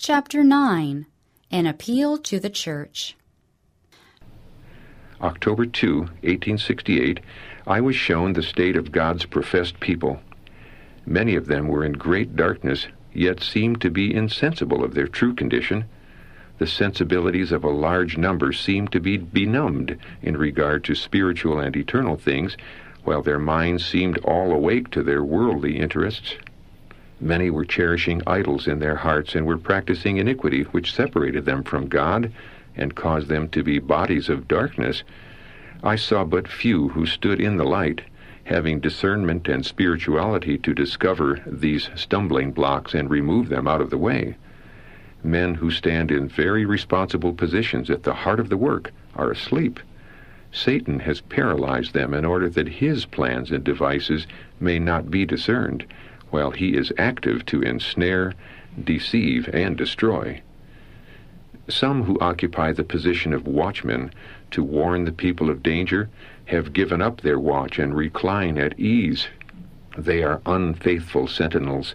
Chapter 9. An Appeal to the Church. October 2, 1868, I was shown the state of God's professed people. Many of them were in great darkness, yet seemed to be insensible of their true condition. The sensibilities of a large number seemed to be benumbed in regard to spiritual and eternal things, while their minds seemed all awake to their worldly interests. Many were cherishing idols in their hearts and were practicing iniquity which separated them from God and caused them to be bodies of darkness. I saw but few who stood in the light, having discernment and spirituality to discover these stumbling blocks and remove them out of the way. Men who stand in very responsible positions at the heart of the work are asleep. Satan has paralyzed them in order that his plans and devices may not be discerned, while he is active to ensnare, deceive, and destroy. Some who occupy the position of watchmen to warn the people of danger have given up their watch and recline at ease. They are unfaithful sentinels.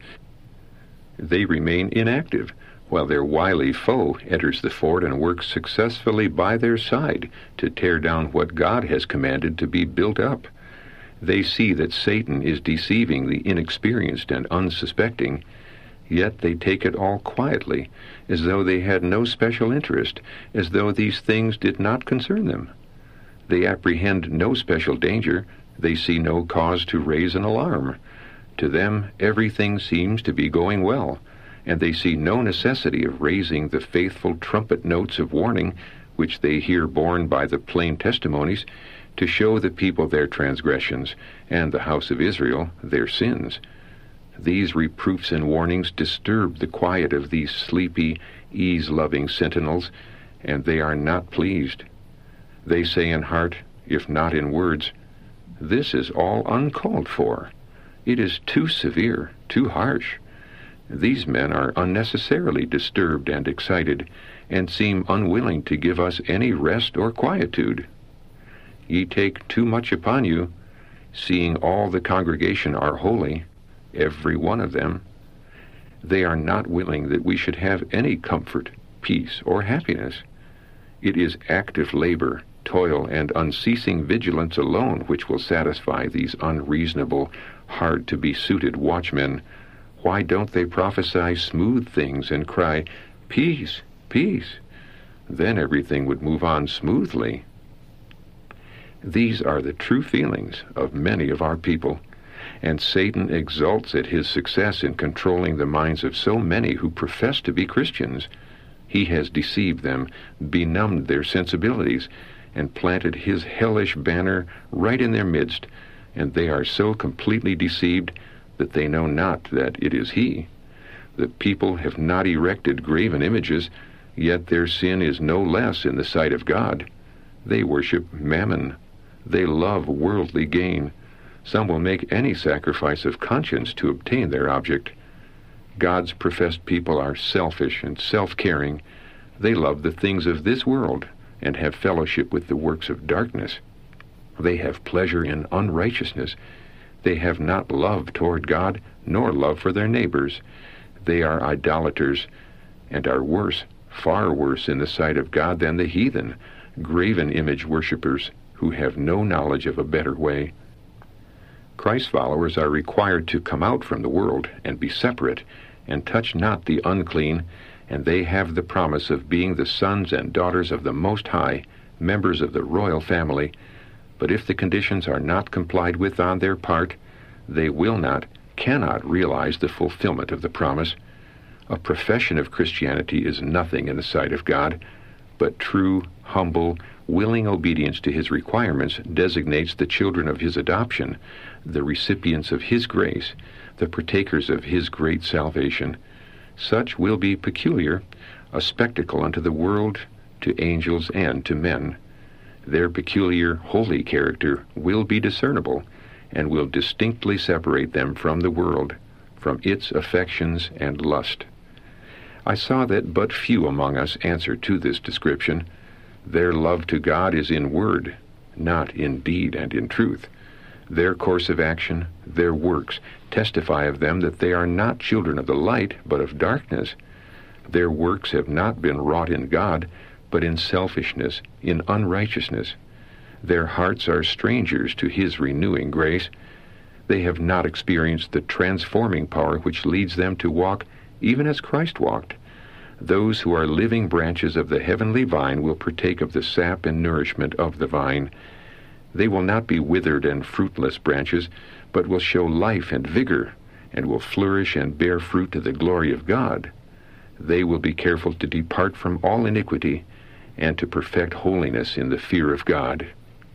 They remain inactive, while their wily foe enters the fort and works successfully by their side to tear down what God has commanded to be built up. They see that Satan is deceiving the inexperienced and unsuspecting, yet they take it all quietly, as though they had no special interest, as though these things did not concern them. They apprehend no special danger. They see no cause to raise an alarm. To them, everything seems to be going well, and they see no necessity of raising the faithful trumpet notes of warning which they hear borne by the plain testimonies, to show the people their transgressions, and the house of Israel their sins. These reproofs and warnings disturb the quiet of these sleepy, ease-loving sentinels, and they are not pleased. They say in heart, if not in words, "This is all uncalled for. It is too severe, too harsh." These men are unnecessarily disturbed and excited, and seem unwilling to give us any rest or quietude. Ye take too much upon you, seeing all the congregation are holy, every one of them. They are not willing that we should have any comfort, peace, or happiness. It is active labor, toil, and unceasing vigilance alone which will satisfy these unreasonable, hard-to-be-suited watchmen. Why don't they prophesy smooth things and cry, "Peace, peace"? Then everything would move on smoothly. These are the true feelings of many of our people, and Satan exults at his success in controlling the minds of so many who profess to be Christians. He has deceived them, benumbed their sensibilities, and planted his hellish banner right in their midst, and they are so completely deceived that they know not that it is he. The people have not erected graven images, yet their sin is no less in the sight of God. They worship mammon. They love worldly gain. Some will make any sacrifice of conscience to obtain their object. God's professed people are selfish and self-caring. They love the things of this world and have fellowship with the works of darkness. They have pleasure in unrighteousness. They have not love toward God, nor love for their neighbors. They are idolaters, and are worse, far worse in the sight of God than the heathen, graven image worshippers, who have no knowledge of a better way. Christ's followers are required to come out from the world and be separate, and touch not the unclean, and they have the promise of being the sons and daughters of the Most High, members of the royal family. But if the conditions are not complied with on their part, they will not, cannot realize the fulfillment of the promise. A profession of Christianity is nothing in the sight of God, but true, humble, willing obedience to his requirements designates the children of his adoption, the recipients of his grace, the partakers of his great salvation. Such will be peculiar, a spectacle unto the world, to angels, and to men. Their peculiar, holy character will be discernible, and will distinctly separate them from the world, from its affections and lust. I saw that but few among us answer to this description. Their love to God is in word, not in deed and in truth. Their course of action, their works, testify of them that they are not children of the light, but of darkness. Their works have not been wrought in God, but in selfishness, in unrighteousness. Their hearts are strangers to His renewing grace. They have not experienced the transforming power which leads them to walk even as Christ walked. Those who are living branches of the heavenly vine will partake of the sap and nourishment of the vine. They will not be withered and fruitless branches, but will show life and vigor, and will flourish and bear fruit to the glory of God. They will be careful to depart from all iniquity, and to perfect holiness in the fear of God.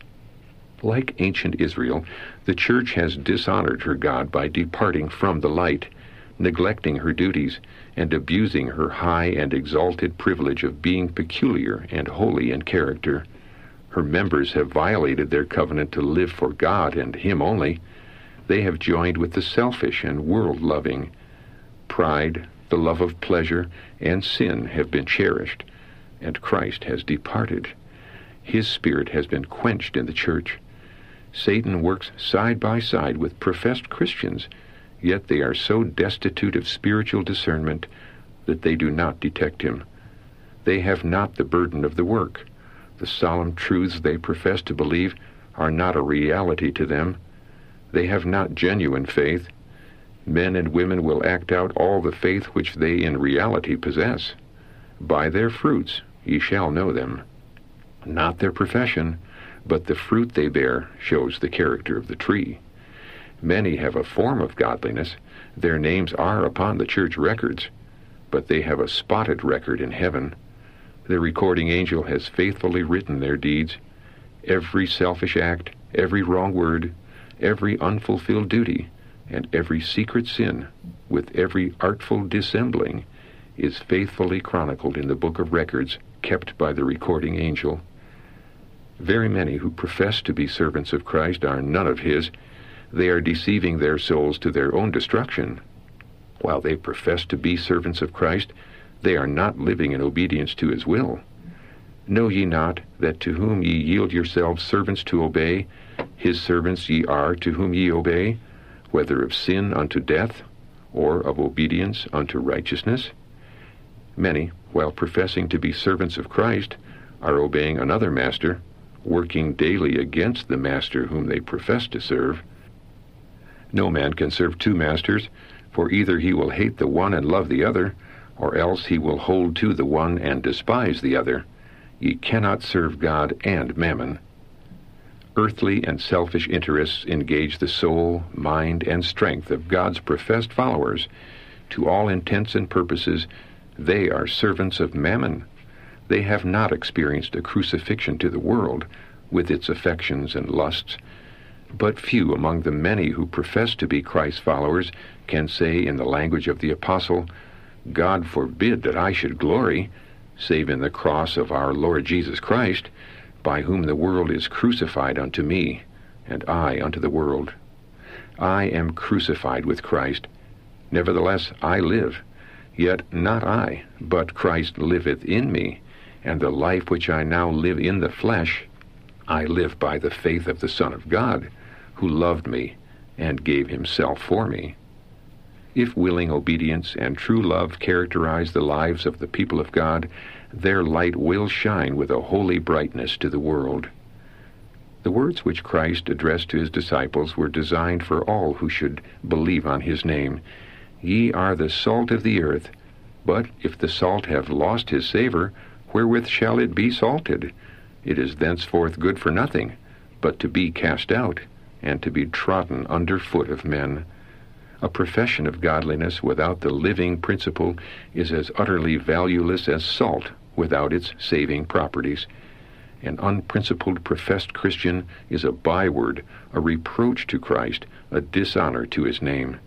Like ancient Israel, the church has dishonored her God by departing from the light, neglecting her duties, and abusing her high and exalted privilege of being peculiar and holy in character. Her members have violated their covenant to live for God and Him only. They have joined with the selfish and world-loving. Pride, the love of pleasure, and sin have been cherished, and Christ has departed. His Spirit has been quenched in the church. Satan works side by side with professed Christians, yet they are so destitute of spiritual discernment that they do not detect him. They have not the burden of the work. The solemn truths they profess to believe are not a reality to them. They have not genuine faith. Men and women will act out all the faith which they in reality possess. By their fruits ye shall know them. Not their profession, but the fruit they bear shows the character of the tree. Many have a form of godliness. Their names are upon the church records, but they have a spotted record in heaven. The recording angel has faithfully written their deeds. Every selfish act, every wrong word, every unfulfilled duty, and every secret sin, with every artful dissembling, is faithfully chronicled in the book of records kept by the recording angel. Very many who profess to be servants of Christ are none of His. They are deceiving their souls to their own destruction. While they profess to be servants of Christ, they are not living in obedience to His will. Know ye not that to whom ye yield yourselves servants to obey, His servants ye are to whom ye obey, whether of sin unto death, or of obedience unto righteousness? Many, while professing to be servants of Christ, are obeying another master, working daily against the master whom they profess to serve. No man can serve two masters, for either he will hate the one and love the other, or else he will hold to the one and despise the other. Ye cannot serve God and mammon. Earthly and selfish interests engage the soul, mind, and strength of God's professed followers. To all intents and purposes, they are servants of mammon. They have not experienced a crucifixion to the world, with its affections and lusts. But few among the many who profess to be Christ's followers can say in the language of the apostle, God forbid that I should glory, save in the cross of our Lord Jesus Christ, by whom the world is crucified unto me, and I unto the world. I am crucified with Christ. Nevertheless I live, yet not I, but Christ liveth in me, and the life which I now live in the flesh, I live by the faith of the Son of God, who loved me and gave Himself for me. If willing obedience and true love characterize the lives of the people of God, their light will shine with a holy brightness to the world. The words which Christ addressed to His disciples were designed for all who should believe on His name. Ye are the salt of the earth, but if the salt have lost his savor, wherewith shall it be salted? It is thenceforth good for nothing, but to be cast out, and to be trodden under foot of men. A profession of godliness without the living principle is as utterly valueless as salt without its saving properties. An unprincipled professed Christian is a byword, a reproach to Christ, a dishonor to His name.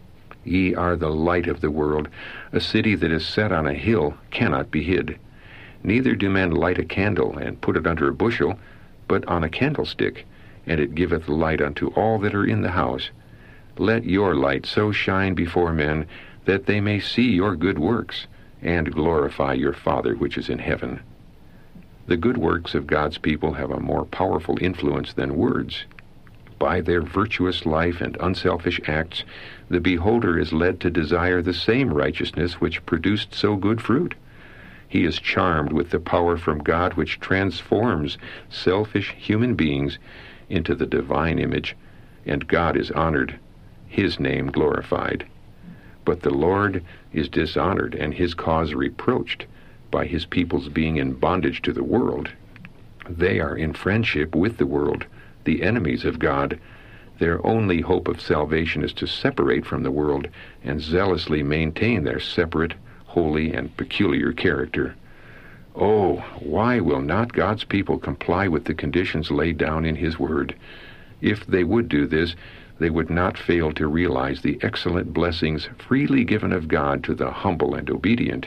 Ye are the light of the world. A city that is set on a hill cannot be hid. Neither do men light a candle and put it under a bushel, but on a candlestick, and it giveth light unto all that are in the house. Let your light so shine before men, that they may see your good works, and glorify your Father which is in heaven. The good works of God's people have a more powerful influence than words. By their virtuous life and unselfish acts, the beholder is led to desire the same righteousness which produced so good fruit. He is charmed with the power from God which transforms selfish human beings into the divine image, and God is honored, His name glorified. But the Lord is dishonored and His cause reproached by His people's being in bondage to the world. They are in friendship with the world, the enemies of God. Their only hope of salvation is to separate from the world and zealously maintain their separate, holy, and peculiar character. Oh, why will not God's people comply with the conditions laid down in His Word? If they would do this, they would not fail to realize the excellent blessings freely given of God to the humble and obedient.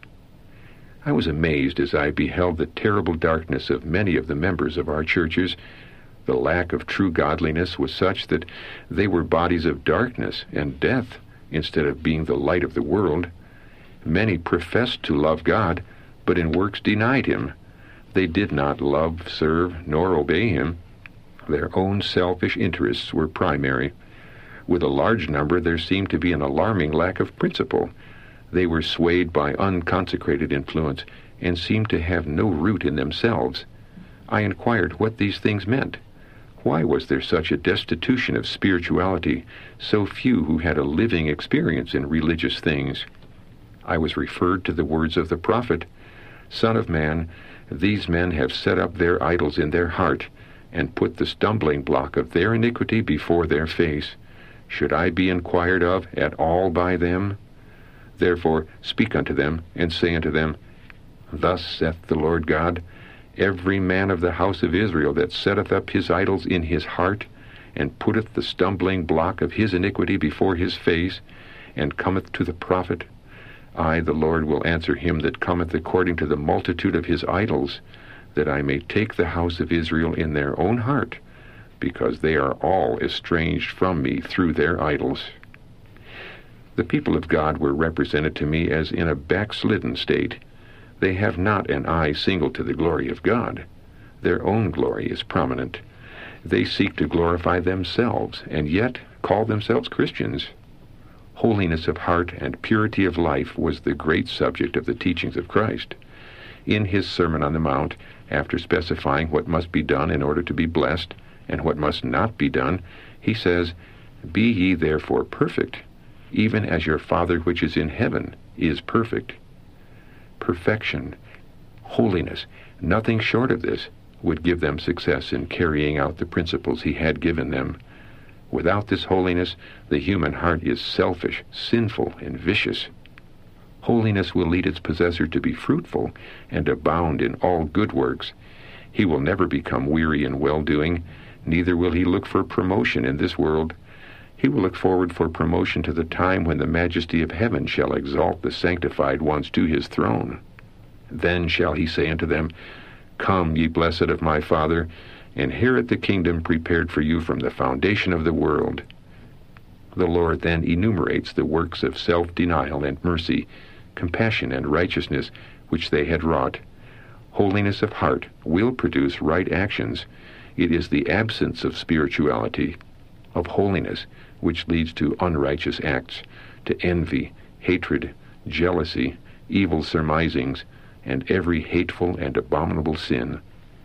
I was amazed as I beheld the terrible darkness of many of the members of our churches. The lack of true godliness was such that they were bodies of darkness and death instead of being the light of the world. Many professed to love God, but in works denied Him. They did not love, serve, nor obey Him. Their own selfish interests were primary. With a large number, there seemed to be an alarming lack of principle. They were swayed by unconsecrated influence and seemed to have no root in themselves. I inquired what these things meant. Why was there such a destitution of spirituality, so few who had a living experience in religious things? I was referred to the words of the prophet, "Son of man, these men have set up their idols in their heart, and put the stumbling block of their iniquity before their face. Should I be inquired of at all by them? Therefore speak unto them, and say unto them, Thus saith the Lord God, Every man of the house of Israel that setteth up his idols in his heart, and putteth the stumbling block of his iniquity before his face, and cometh to the prophet, I, the Lord, will answer him that cometh according to the multitude of his idols, that I may take the house of Israel in their own heart, because they are all estranged from me through their idols." The people of God were represented to me as in a backslidden state. They have not an eye single to the glory of God. Their own glory is prominent. They seek to glorify themselves, and yet call themselves Christians. Holiness of heart and purity of life was the great subject of the teachings of Christ. In His Sermon on the Mount, after specifying what must be done in order to be blessed, and what must not be done, He says, "Be ye therefore perfect, even as your Father which is in heaven is perfect." Perfection, holiness, nothing short of this would give them success in carrying out the principles He had given them. Without this holiness, the human heart is selfish, sinful, and vicious. Holiness will lead its possessor to be fruitful and abound in all good works. He will never become weary in well-doing, neither will he look for promotion in this world. He will look forward for promotion to the time when the majesty of heaven shall exalt the sanctified ones to His throne. Then shall He say unto them, Come, ye blessed of my Father, inherit the kingdom prepared for you from the foundation of the world. The Lord then enumerates the works of self-denial and mercy, compassion and righteousness which they had wrought. Holiness of heart will produce right actions. It is the absence of spirituality, of holiness, which leads to unrighteous acts, to envy, hatred, jealousy, evil surmisings, and every hateful and abominable sin.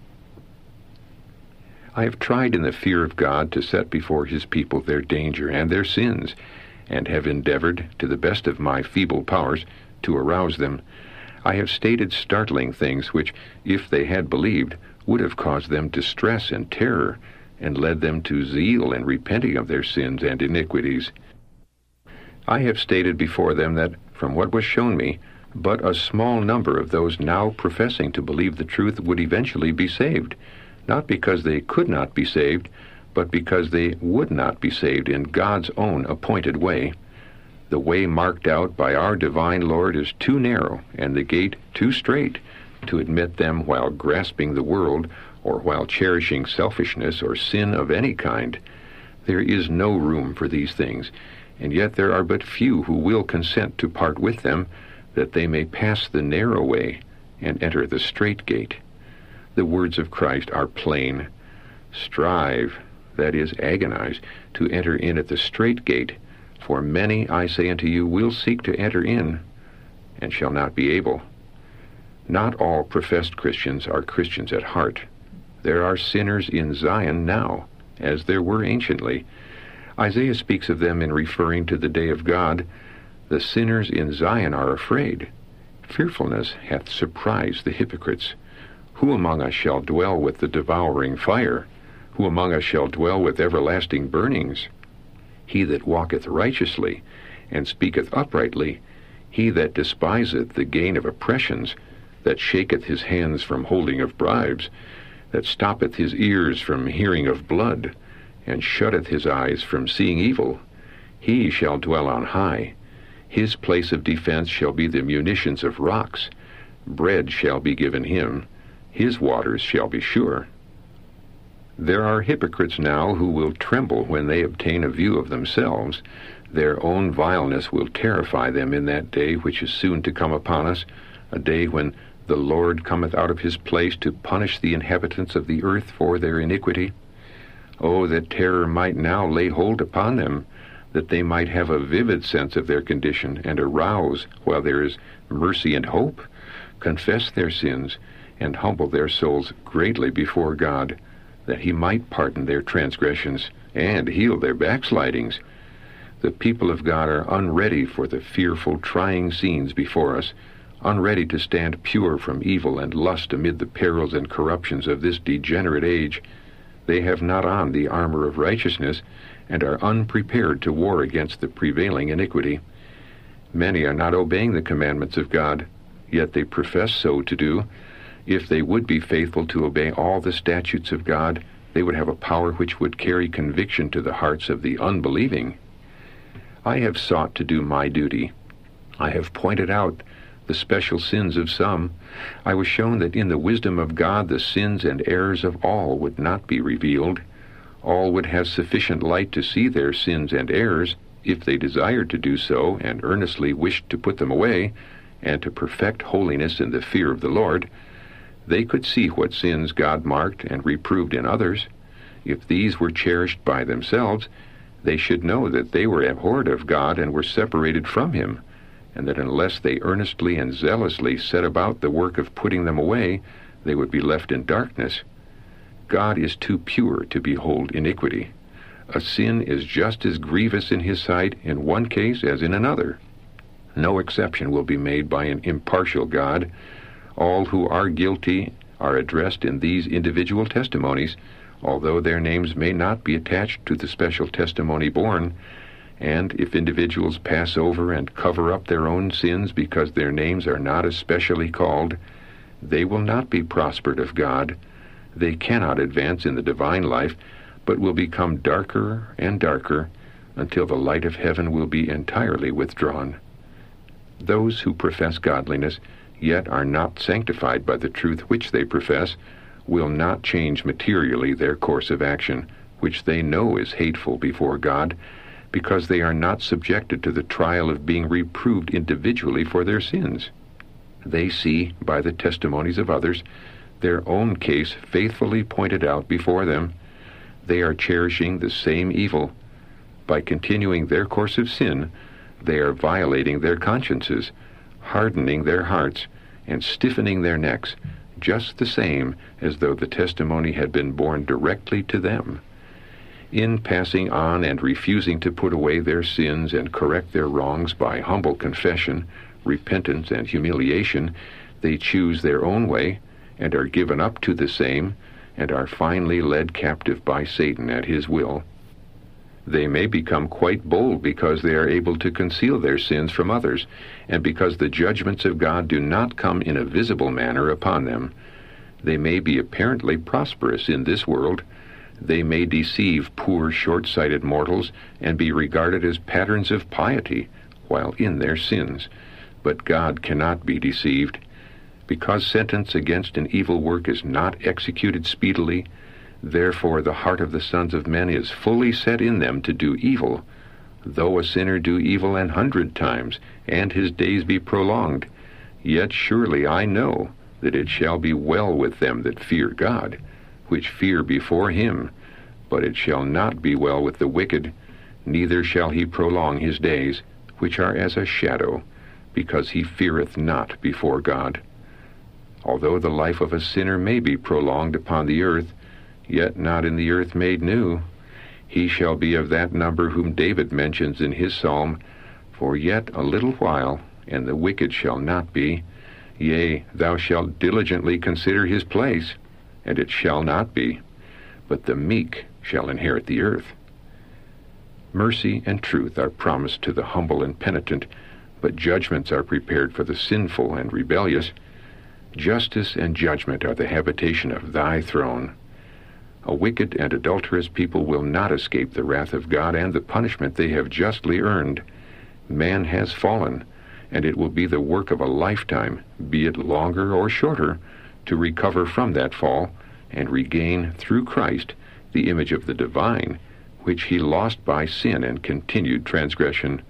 I have tried in the fear of God to set before His people their danger and their sins, and have endeavored, to the best of my feeble powers, to arouse them. I have stated startling things which, if they had believed, would have caused them distress and terror, and led them to zeal in repenting of their sins and iniquities. I have stated before them that, from what was shown me, but a small number of those now professing to believe the truth would eventually be saved, not because they could not be saved, but because they would not be saved in God's own appointed way. The way marked out by our divine Lord is too narrow, and the gate too strait, to admit them while grasping the world, or while cherishing selfishness or sin of any kind. There is no room for these things, and yet there are but few who will consent to part with them, that they may pass the narrow way and enter the strait gate. The words of Christ are plain. Strive, that is, agonize, to enter in at the strait gate. For many, I say unto you, will seek to enter in, and shall not be able. Not all professed Christians are Christians at heart. There are sinners in Zion now, as there were anciently. Isaiah speaks of them in referring to the day of God. The sinners in Zion are afraid. Fearfulness hath surprised the hypocrites. Who among us shall dwell with the devouring fire? Who among us shall dwell with everlasting burnings? He that walketh righteously, and speaketh uprightly, he that despiseth the gain of oppressions, that shaketh his hands from holding of bribes, that stoppeth his ears from hearing of blood, and shutteth his eyes from seeing evil, he shall dwell on high. His place of defense shall be the munitions of rocks. Bread shall be given him. His waters shall be sure. There are hypocrites now who will tremble when they obtain a view of themselves. Their own vileness will terrify them in that day which is soon to come upon us, a day when the Lord cometh out of his place to punish the inhabitants of the earth for their iniquity. Oh, that terror might now lay hold upon them, that they might have a vivid sense of their condition, and arouse, while there is mercy and hope, confess their sins, and humble their souls greatly before God, that he might pardon their transgressions and heal their backslidings. The people of God are unready for the fearful, trying scenes before us, unready to stand pure from evil and lust amid the perils and corruptions of this degenerate age. They have not on the armor of righteousness, and are unprepared to war against the prevailing iniquity. Many are not obeying the commandments of God, yet they profess so to do. If they would be faithful to obey all the statutes of God, they would have a power which would carry conviction to the hearts of the unbelieving. I have sought to do my duty. I have pointed out the special sins of some. I was shown that in the wisdom of God the sins and errors of all would not be revealed. All would have sufficient light to see their sins and errors, if they desired to do so and earnestly wished to put them away, and to perfect holiness in the fear of the Lord. They could see what sins God marked and reproved in others. If these were cherished by themselves, they should know that they were abhorred of God and were separated from him, and that unless they earnestly and zealously set about the work of putting them away, they would be left in darkness. God is too pure to behold iniquity. A sin is just as grievous in his sight in one case as in another. No exception will be made by an impartial God. All who are guilty are addressed in these individual testimonies, although their names may not be attached to the special testimony borne. And if individuals pass over and cover up their own sins because their names are not especially called, they will not be prospered of God. They cannot advance in the divine life, but will become darker and darker until the light of heaven will be entirely withdrawn. Those who profess godliness, yet are not sanctified by the truth which they profess, will not change materially their course of action, which they know is hateful before God, because they are not subjected to the trial of being reproved individually for their sins. They see, by the testimonies of others, their own case faithfully pointed out before them. They are cherishing the same evil. By continuing their course of sin, they are violating their consciences, hardening their hearts, and stiffening their necks, just the same as though the testimony had been borne directly to them. In passing on and refusing to put away their sins and correct their wrongs by humble confession, repentance, and humiliation, they choose their own way, and are given up to the same, and are finally led captive by Satan at his will. They may become quite bold because they are able to conceal their sins from others, and because the judgments of God do not come in a visible manner upon them. They may be apparently prosperous in this world. They may deceive poor, short-sighted mortals and be regarded as patterns of piety while in their sins. But God cannot be deceived. Because sentence against an evil work is not executed speedily, therefore the heart of the sons of men is fully set in them to do evil. Though a sinner do evil 100 times, and his days be prolonged, yet surely I know that it shall be well with them that fear God, which fear before him. But it shall not be well with the wicked, neither shall he prolong his days, which are as a shadow, because he feareth not before God. Although the life of a sinner may be prolonged upon the earth, yet not in the earth made new. He shall be of that number whom David mentions in his psalm, For yet a little while, and the wicked shall not be. Yea, thou shalt diligently consider his place, and it shall not be. But the meek shall inherit the earth. Mercy and truth are promised to the humble and penitent, but judgments are prepared for the sinful and rebellious. Justice and judgment are the habitation of thy throne. A wicked and adulterous people will not escape the wrath of God and the punishment they have justly earned. Man has fallen, and it will be the work of a lifetime, be it longer or shorter, to recover from that fall and regain, through Christ, the image of the divine, which he lost by sin and continued transgression.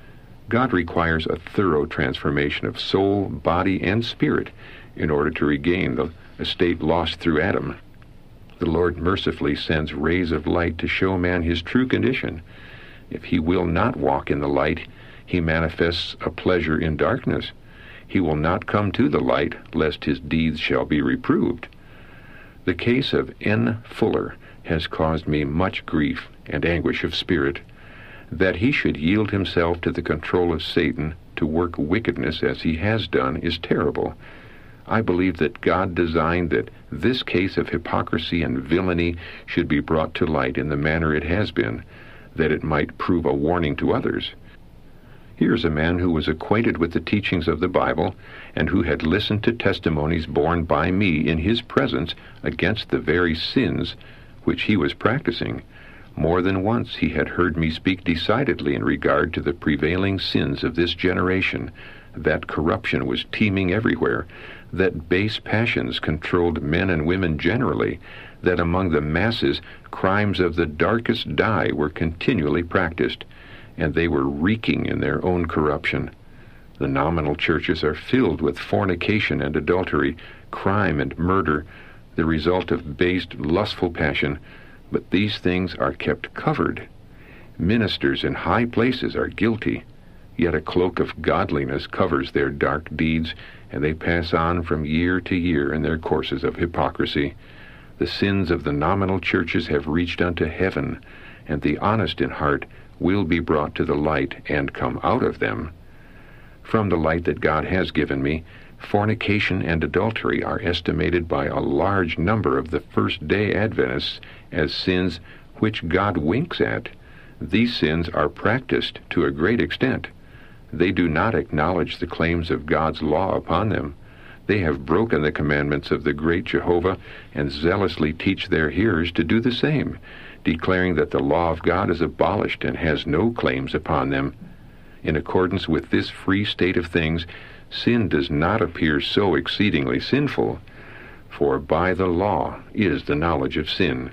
God requires a thorough transformation of soul, body, and spirit in order to regain the estate lost through Adam. The Lord mercifully sends rays of light to show man his true condition. If he will not walk in the light, he manifests a pleasure in darkness. He will not come to the light, lest his deeds shall be reproved. The case of N. Fuller has caused me much grief and anguish of spirit. That he should yield himself to the control of Satan to work wickedness as he has done is terrible. I believe that God designed that this case of hypocrisy and villainy should be brought to light in the manner it has been, that it might prove a warning to others. Here's a man who was acquainted with the teachings of the Bible and who had listened to testimonies borne by me in his presence against the very sins which he was practicing. More than once he had heard me speak decidedly in regard to the prevailing sins of this generation, that corruption was teeming everywhere, that base passions controlled men and women generally, that among the masses crimes of the darkest dye were continually practiced, and they were reeking in their own corruption. The nominal churches are filled with fornication and adultery, crime and murder, the result of base, lustful passion, but these things are kept covered. Ministers in high places are guilty, yet a cloak of godliness covers their dark deeds, and they pass on from year to year in their courses of hypocrisy. The sins of the nominal churches have reached unto heaven, and the honest in heart will be brought to the light and come out of them. From the light that God has given me, fornication and adultery are estimated by a large number of the first-day Adventists as sins which God winks at. These sins are practiced to a great extent. They do not acknowledge the claims of God's law upon them. They have broken the commandments of the great Jehovah and zealously teach their hearers to do the same, declaring that the law of God is abolished and has no claims upon them. In accordance with this free state of things, sin does not appear so exceedingly sinful, for by the law is the knowledge of sin.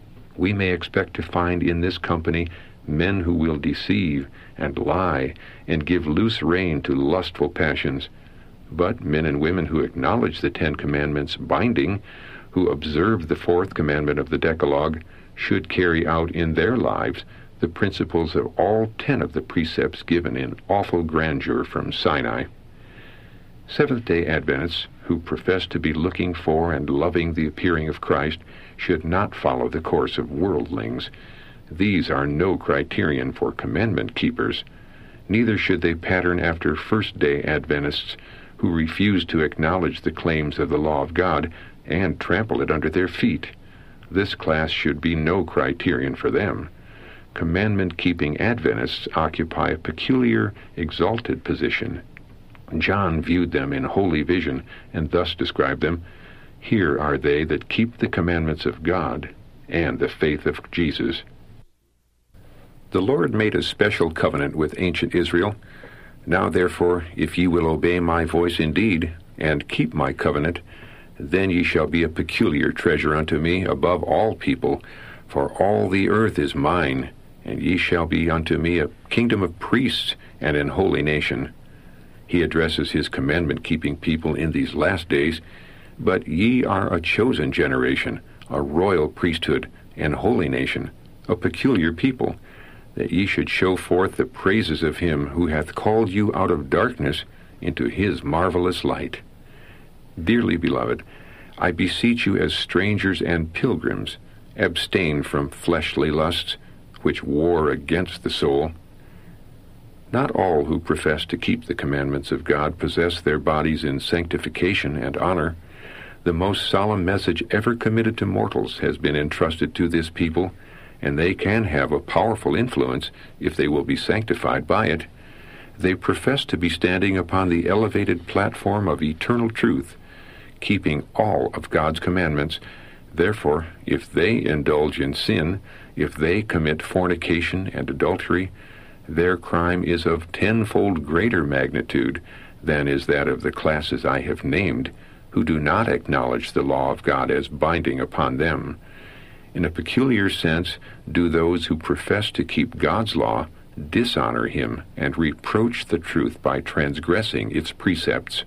We may expect to find in this company men who will deceive and lie and give loose rein to lustful passions, but men and women who acknowledge the 10 Commandments binding, who observe the 4th commandment of the Decalogue, should carry out in their lives the principles of all 10 of the precepts given in awful grandeur from Sinai. Seventh-day Adventists who profess to be looking for and loving the appearing of Christ should not follow the course of worldlings. These are no criterion for commandment keepers. Neither should they pattern after first-day Adventists who refuse to acknowledge the claims of the law of God and trample it under their feet. This class should be no criterion for them. Commandment-keeping Adventists occupy a peculiar, exalted position. John viewed them in holy vision and thus described them, "Here are they that keep the commandments of God and the faith of Jesus." The Lord made a special covenant with ancient Israel. "Now therefore, if ye will obey my voice indeed, and keep my covenant, then ye shall be a peculiar treasure unto me above all people, for all the earth is mine, and ye shall be unto me a kingdom of priests and an holy nation." He addresses his commandment-keeping people in these last days, "But ye are a chosen generation, a royal priesthood, an holy nation, a peculiar people, that ye should show forth the praises of him who hath called you out of darkness into his marvelous light. Dearly beloved, I beseech you as strangers and pilgrims, abstain from fleshly lusts, which war against the soul. Not all who profess to keep the commandments of God possess their bodies in sanctification and honor. The most solemn message ever committed to mortals has been entrusted to this people, and they can have a powerful influence if they will be sanctified by it. They profess to be standing upon the elevated platform of eternal truth, keeping all of God's commandments. Therefore, if they indulge in sin, if they commit fornication and adultery, their crime is of tenfold greater magnitude than is that of the classes I have named, who do not acknowledge the law of God as binding upon them. In a peculiar sense, do those who profess to keep God's law dishonor him and reproach the truth by transgressing its precepts.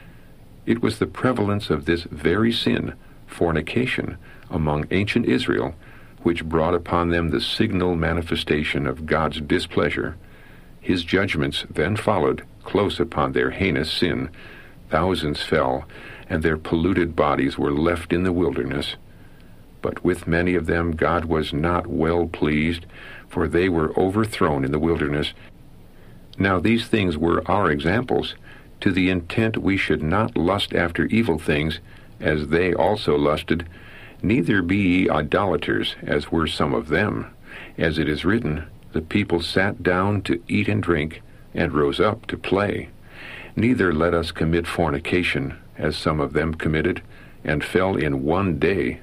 It was the prevalence of this very sin, fornication, among ancient Israel, which brought upon them the signal manifestation of God's displeasure. His judgments then followed close upon their heinous sin. Thousands fell, and their polluted bodies were left in the wilderness. But with many of them God was not well pleased, for they were overthrown in the wilderness. Now these things were our examples, to the intent we should not lust after evil things, as they also lusted. Neither be ye idolaters, as were some of them. As it is written, the people sat down to eat and drink, and rose up to play. Neither let us commit fornication, as some of them committed, and fell in one day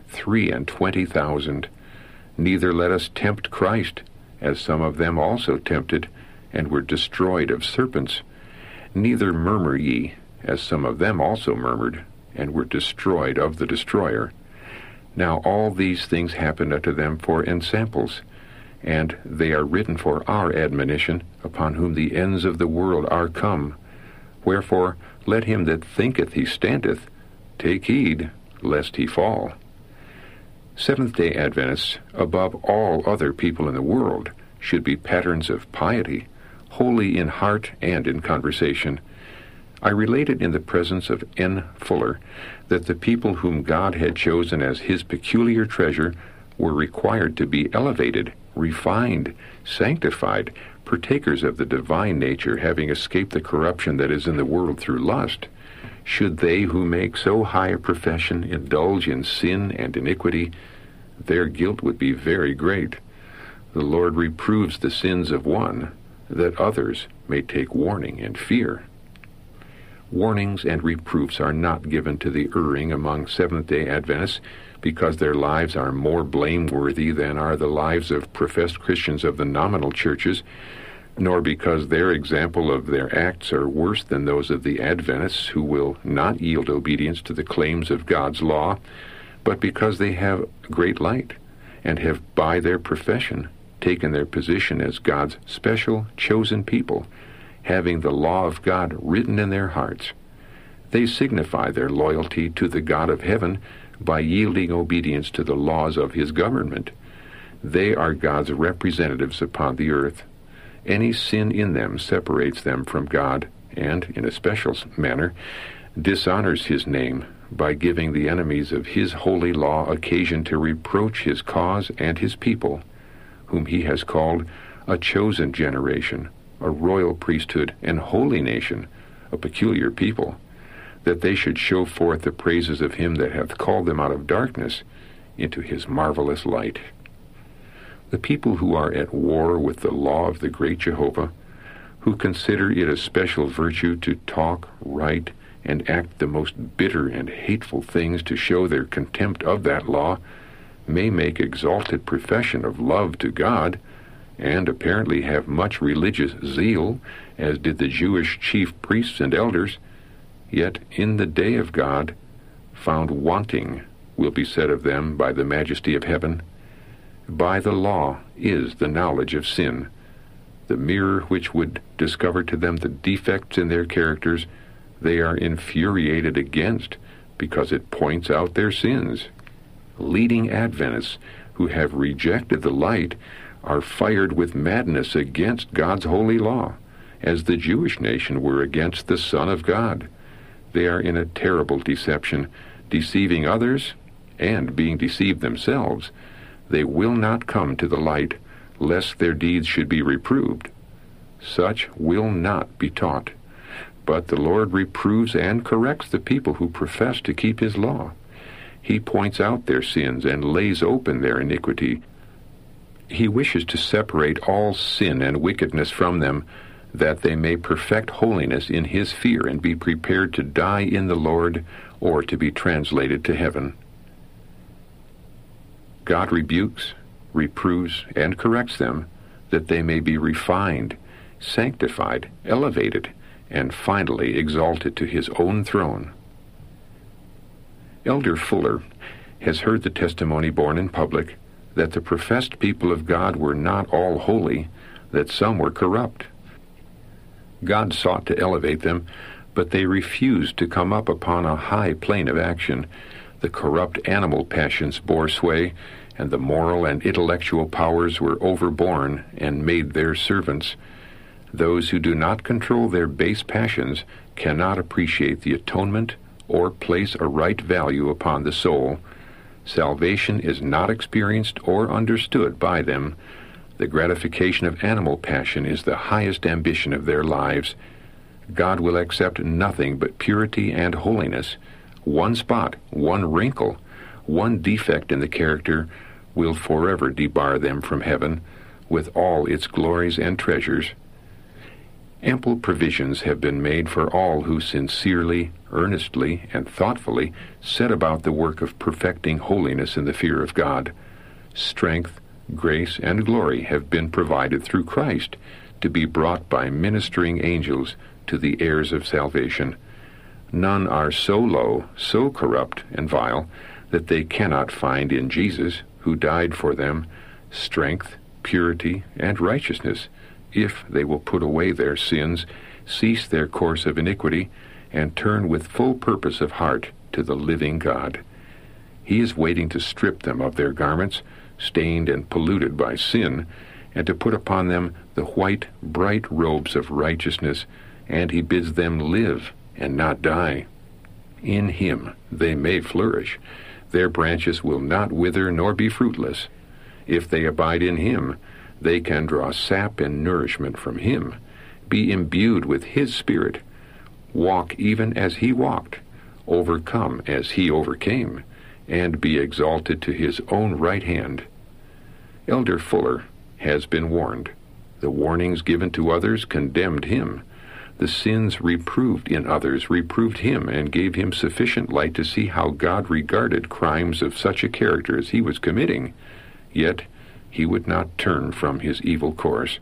23,000. Neither let us tempt Christ, as some of them also tempted, and were destroyed of serpents. Neither murmur ye, as some of them also murmured, and were destroyed of the destroyer. Now all these things happened unto them for ensamples, and they are written for our admonition, upon whom the ends of the world are come. Wherefore let him that thinketh he standeth take heed, lest he fall. Seventh-day Adventists, above all other people in the world, should be patterns of piety, holy in heart and in conversation. I related in the presence of N. Fuller that the people whom God had chosen as his peculiar treasure were required to be elevated, refined, sanctified, partakers of the divine nature, having escaped the corruption that is in the world through lust. Should they who make so high a profession indulge in sin and iniquity, their guilt would be very great. The Lord reproves the sins of one, that others may take warning and fear. Warnings and reproofs are not given to the erring among Seventh-day Adventists, because their lives are more blameworthy than are the lives of professed Christians of the nominal churches, nor because their example of their acts are worse than those of the Adventists who will not yield obedience to the claims of God's law, but because they have great light, and have by their profession taken their position as God's special chosen people, having the law of God written in their hearts. They signify their loyalty to the God of heaven by yielding obedience to the laws of his government. They are God's representatives upon the earth. Any sin in them separates them from God, and, in a special manner, dishonors his name by giving the enemies of his holy law occasion to reproach his cause and his people, whom he has called a chosen generation, a royal priesthood, and holy nation, a peculiar people, that they should show forth the praises of him that hath called them out of darkness into his marvelous light. The people who are at war with the law of the great Jehovah, who consider it a special virtue to talk, write, and act the most bitter and hateful things to show their contempt of that law, may make exalted profession of love to God, and apparently have much religious zeal, as did the Jewish chief priests and elders, yet in the day of God, found wanting, will be said of them by the majesty of heaven. By the law is the knowledge of sin, the mirror which would discover to them the defects in their characters they are infuriated against, because it points out their sins. Leading Adventists who have rejected the light are fired with madness against God's holy law, as the Jewish nation were against the Son of God. They are in a terrible deception, deceiving others and being deceived themselves. They will not come to the light, lest their deeds should be reproved. Such will not be taught. But the Lord reproves and corrects the people who profess to keep his law. He points out their sins and lays open their iniquity. He wishes to separate all sin and wickedness from them, that they may perfect holiness in his fear and be prepared to die in the Lord or to be translated to heaven. God rebukes, reproves, and corrects them, that they may be refined, sanctified, elevated, and finally exalted to his own throne. Elder Fuller has heard the testimony borne in public that the professed people of God were not all holy, that some were corrupt. God sought to elevate them, but they refused to come up upon a high plane of action. The corrupt animal passions bore sway, and the moral and intellectual powers were overborne and made their servants. Those who do not control their base passions cannot appreciate the atonement or place a right value upon the soul. Salvation is not experienced or understood by them. The gratification of animal passion is the highest ambition of their lives. God will accept nothing but purity and holiness. One spot, one wrinkle, one defect in the character will forever debar them from heaven, with all its glories and treasures. Ample provisions have been made for all who sincerely, earnestly, and thoughtfully set about the work of perfecting holiness in the fear of God. Strength, grace, and glory have been provided through Christ to be brought by ministering angels to the heirs of salvation. None are so low, so corrupt and vile, that they cannot find in Jesus, who died for them, strength, purity, and righteousness, if they will put away their sins, cease their course of iniquity, and turn with full purpose of heart to the living God. He is waiting to strip them of their garments, stained and polluted by sin, and to put upon them the white, bright robes of righteousness, and he bids them live and not die. In him they may flourish. Their branches will not wither nor be fruitless. If they abide in him, they can draw sap and nourishment from him, be imbued with his Spirit, walk even as he walked, overcome as he overcame, and be exalted to his own right hand. Elder Fuller has been warned. The warnings given to others condemned him. The sins reproved in others reproved him and gave him sufficient light to see how God regarded crimes of such a character as he was committing. Yet he would not turn from his evil course.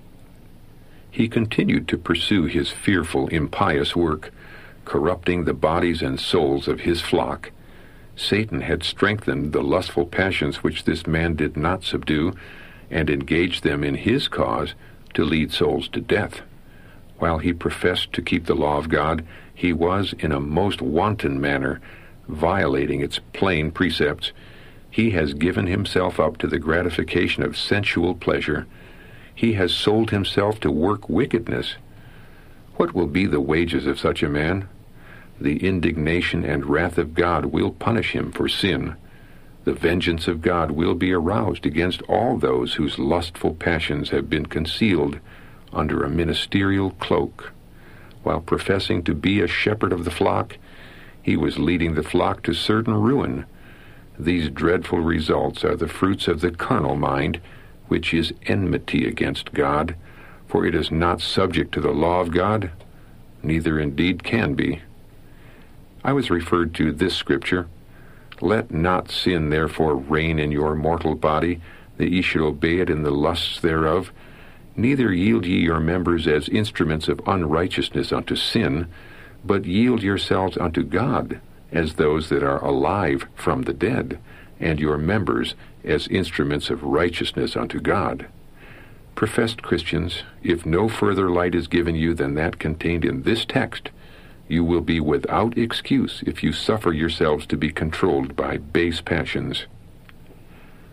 He continued to pursue his fearful, impious work, corrupting the bodies and souls of his flock. Satan had strengthened the lustful passions which this man did not subdue, and engaged them in his cause to lead souls to death. While he professed to keep the law of God, he was, in a most wanton manner, violating its plain precepts. He has given himself up to the gratification of sensual pleasure. He has sold himself to work wickedness. What will be the wages of such a man? The indignation and wrath of God will punish him for sin. The vengeance of God will be aroused against all those whose lustful passions have been concealed under a ministerial cloak. While professing to be a shepherd of the flock, he was leading the flock to certain ruin. These dreadful results are the fruits of the carnal mind, which is enmity against God, for it is not subject to the law of God, neither indeed can be. I was referred to this scripture, "Let not sin therefore reign in your mortal body, that ye should obey it in the lusts thereof. Neither yield ye your members as instruments of unrighteousness unto sin, but yield yourselves unto God, as those that are alive from the dead, and your members as instruments of righteousness unto God." Professed Christians, if no further light is given you than that contained in this text, you will be without excuse if you suffer yourselves to be controlled by base passions.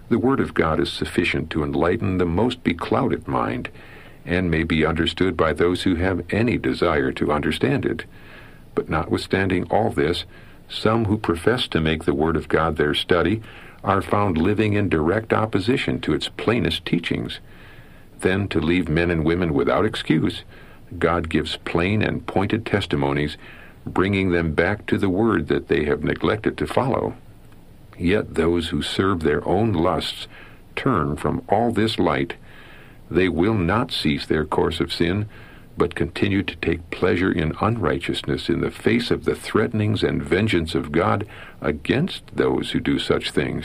The Word of God is sufficient to enlighten the most beclouded mind, and may be understood by those who have any desire to understand it. But notwithstanding all this, some who profess to make the Word of God their study are found living in direct opposition to its plainest teachings. Then, to leave men and women without excuse, God gives plain and pointed testimonies, bringing them back to the Word that they have neglected to follow. Yet those who serve their own lusts turn from all this light. They will not cease their course of sin, but continue to take pleasure in unrighteousness in the face of the threatenings and vengeance of God against those who do such things.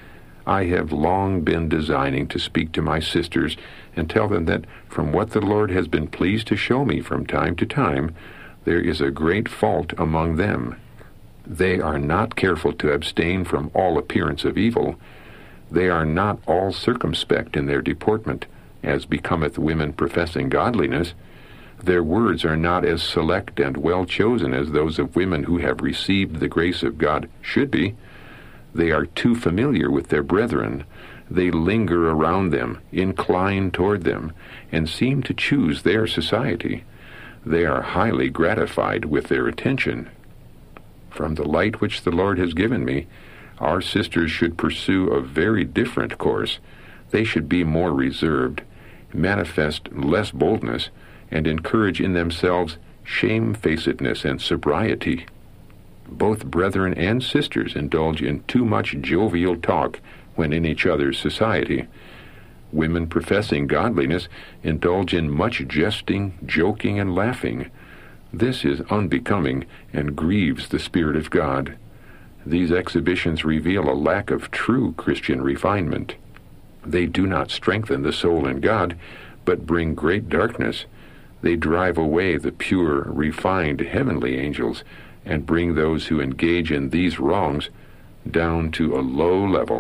I have long been designing to speak to my sisters and tell them that from what the Lord has been pleased to show me from time to time, there is a great fault among them. They are not careful to abstain from all appearance of evil. They are not all circumspect in their deportment, as becometh women professing godliness. Their words are not as select and well chosen as those of women who have received the grace of God should be. They are too familiar with their brethren. They linger around them, incline toward them, and seem to choose their society. They are highly gratified with their attention. From the light which the Lord has given me, our sisters should pursue a very different course. They should be more reserved, manifest less boldness, and encourage in themselves shamefacedness and sobriety. Both brethren and sisters indulge in too much jovial talk when in each other's society. Women professing godliness indulge in much jesting, joking, and laughing. This is unbecoming and grieves the Spirit of God. These exhibitions reveal a lack of true Christian refinement. They do not strengthen the soul in God, but bring great darkness. They drive away the pure, refined heavenly angels, and bring those who engage in these wrongs down to a low level.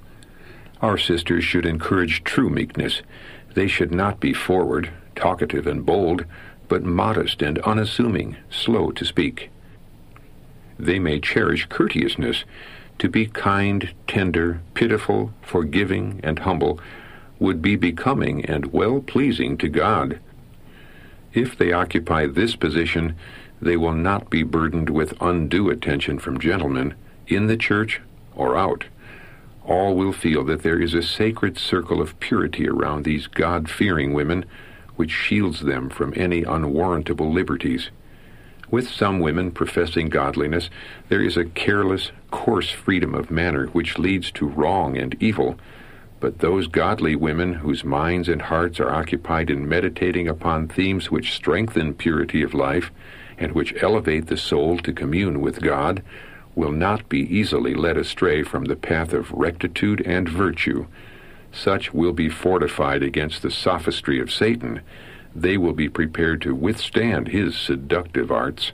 Our sisters should encourage true meekness. They should not be forward, talkative, and bold, but modest and unassuming, slow to speak. They may cherish courteousness. To be kind, tender, pitiful, forgiving, and humble would be becoming and well-pleasing to God. If they occupy this position, they will not be burdened with undue attention from gentlemen, in the church or out. All will feel that there is a sacred circle of purity around these God-fearing women, which shields them from any unwarrantable liberties. With some women professing godliness, there is a careless, coarse freedom of manner which leads to wrong and evil. But those godly women whose minds and hearts are occupied in meditating upon themes which strengthen purity of life and which elevate the soul to commune with God will not be easily led astray from the path of rectitude and virtue. Such will be fortified against the sophistry of Satan. They will be prepared to withstand his seductive arts.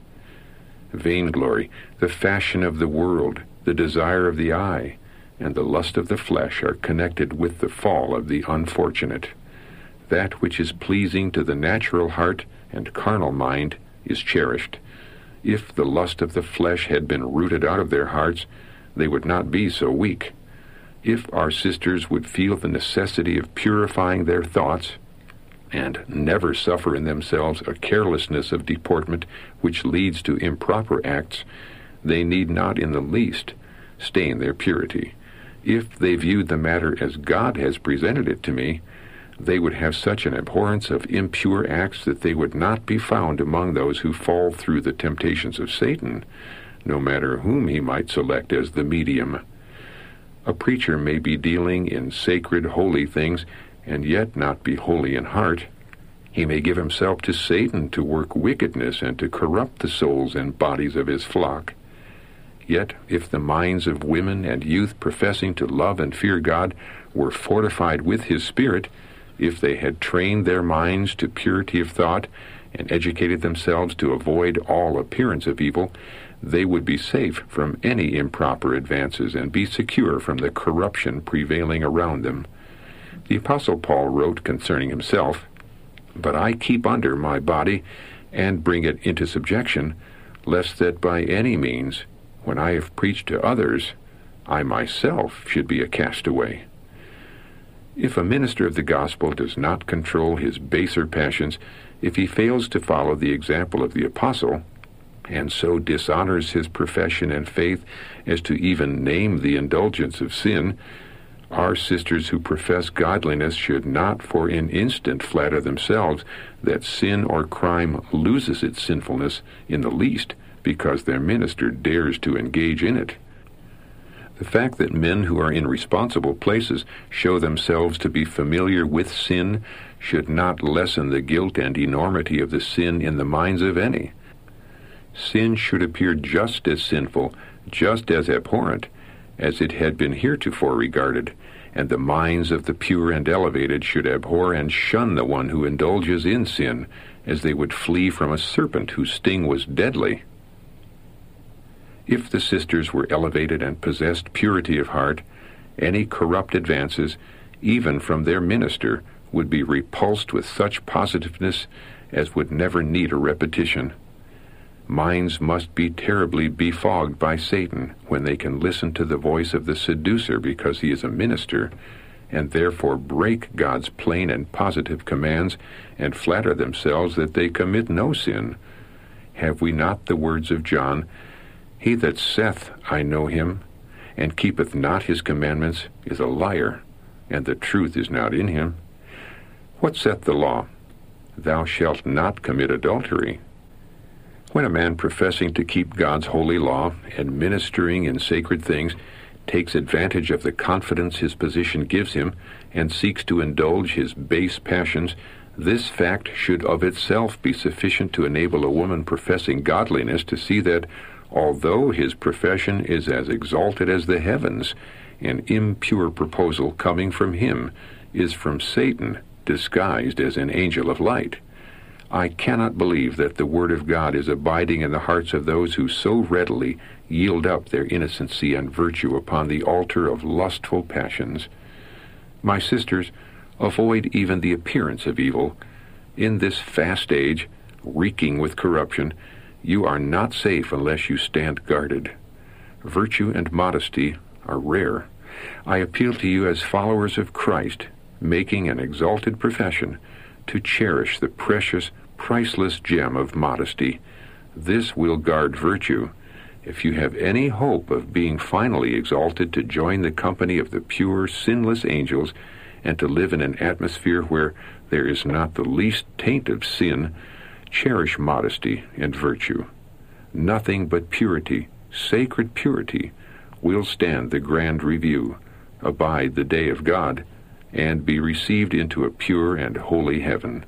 Vainglory, the fashion of the world, the desire of the eye, and the lust of the flesh are connected with the fall of the unfortunate. That which is pleasing to the natural heart and carnal mind is cherished. If the lust of the flesh had been rooted out of their hearts, they would not be so weak. If our sisters would feel the necessity of purifying their thoughts, and never suffer in themselves a carelessness of deportment which leads to improper acts, they need not in the least stain their purity. If they viewed the matter as God has presented it to me, they would have such an abhorrence of impure acts that they would not be found among those who fall through the temptations of Satan, no matter whom he might select as the medium. A preacher may be dealing in sacred, holy things, and yet not be holy in heart. He may give himself to Satan to work wickedness and to corrupt the souls and bodies of his flock. Yet, if the minds of women and youth professing to love and fear God were fortified with his Spirit, if they had trained their minds to purity of thought and educated themselves to avoid all appearance of evil, they would be safe from any improper advances and be secure from the corruption prevailing around them. The Apostle Paul wrote concerning himself, "But I keep under my body and bring it into subjection, lest that by any means, when I have preached to others, I myself should be a castaway." If a minister of the gospel does not control his baser passions, if he fails to follow the example of the apostle, and so dishonors his profession and faith as to even name the indulgence of sin, our sisters who profess godliness should not for an instant flatter themselves that sin or crime loses its sinfulness in the least because their minister dares to engage in it. The fact that men who are in responsible places show themselves to be familiar with sin should not lessen the guilt and enormity of the sin in the minds of any. Sin should appear just as sinful, just as abhorrent, as it had been heretofore regarded, and the minds of the pure and elevated should abhor and shun the one who indulges in sin, as they would flee from a serpent whose sting was deadly. If the sisters were elevated and possessed purity of heart, any corrupt advances, even from their minister, would be repulsed with such positiveness as would never need a repetition. Minds must be terribly befogged by Satan when they can listen to the voice of the seducer because he is a minister, and therefore break God's plain and positive commands and flatter themselves that they commit no sin. Have we not the words of John, "He that saith, I know him, and keepeth not his commandments, is a liar, and the truth is not in him"? What saith the law? Thou shalt not commit adultery. When a man professing to keep God's holy law and ministering in sacred things takes advantage of the confidence his position gives him and seeks to indulge his base passions, this fact should of itself be sufficient to enable a woman professing godliness to see that, although his profession is as exalted as the heavens, an impure proposal coming from him is from Satan, disguised as an angel of light. I cannot believe that the Word of God is abiding in the hearts of those who so readily yield up their innocency and virtue upon the altar of lustful passions. My sisters, avoid even the appearance of evil. In this fast age, reeking with corruption, you are not safe unless you stand guarded. Virtue and modesty are rare. I appeal to you as followers of Christ, making an exalted profession, to cherish the precious, priceless gem of modesty. This will guard virtue. If you have any hope of being finally exalted to join the company of the pure, sinless angels, and to live in an atmosphere where there is not the least taint of sin, cherish modesty and virtue. Nothing but purity, sacred purity, will stand the grand review, abide the day of God, and be received into a pure and holy heaven.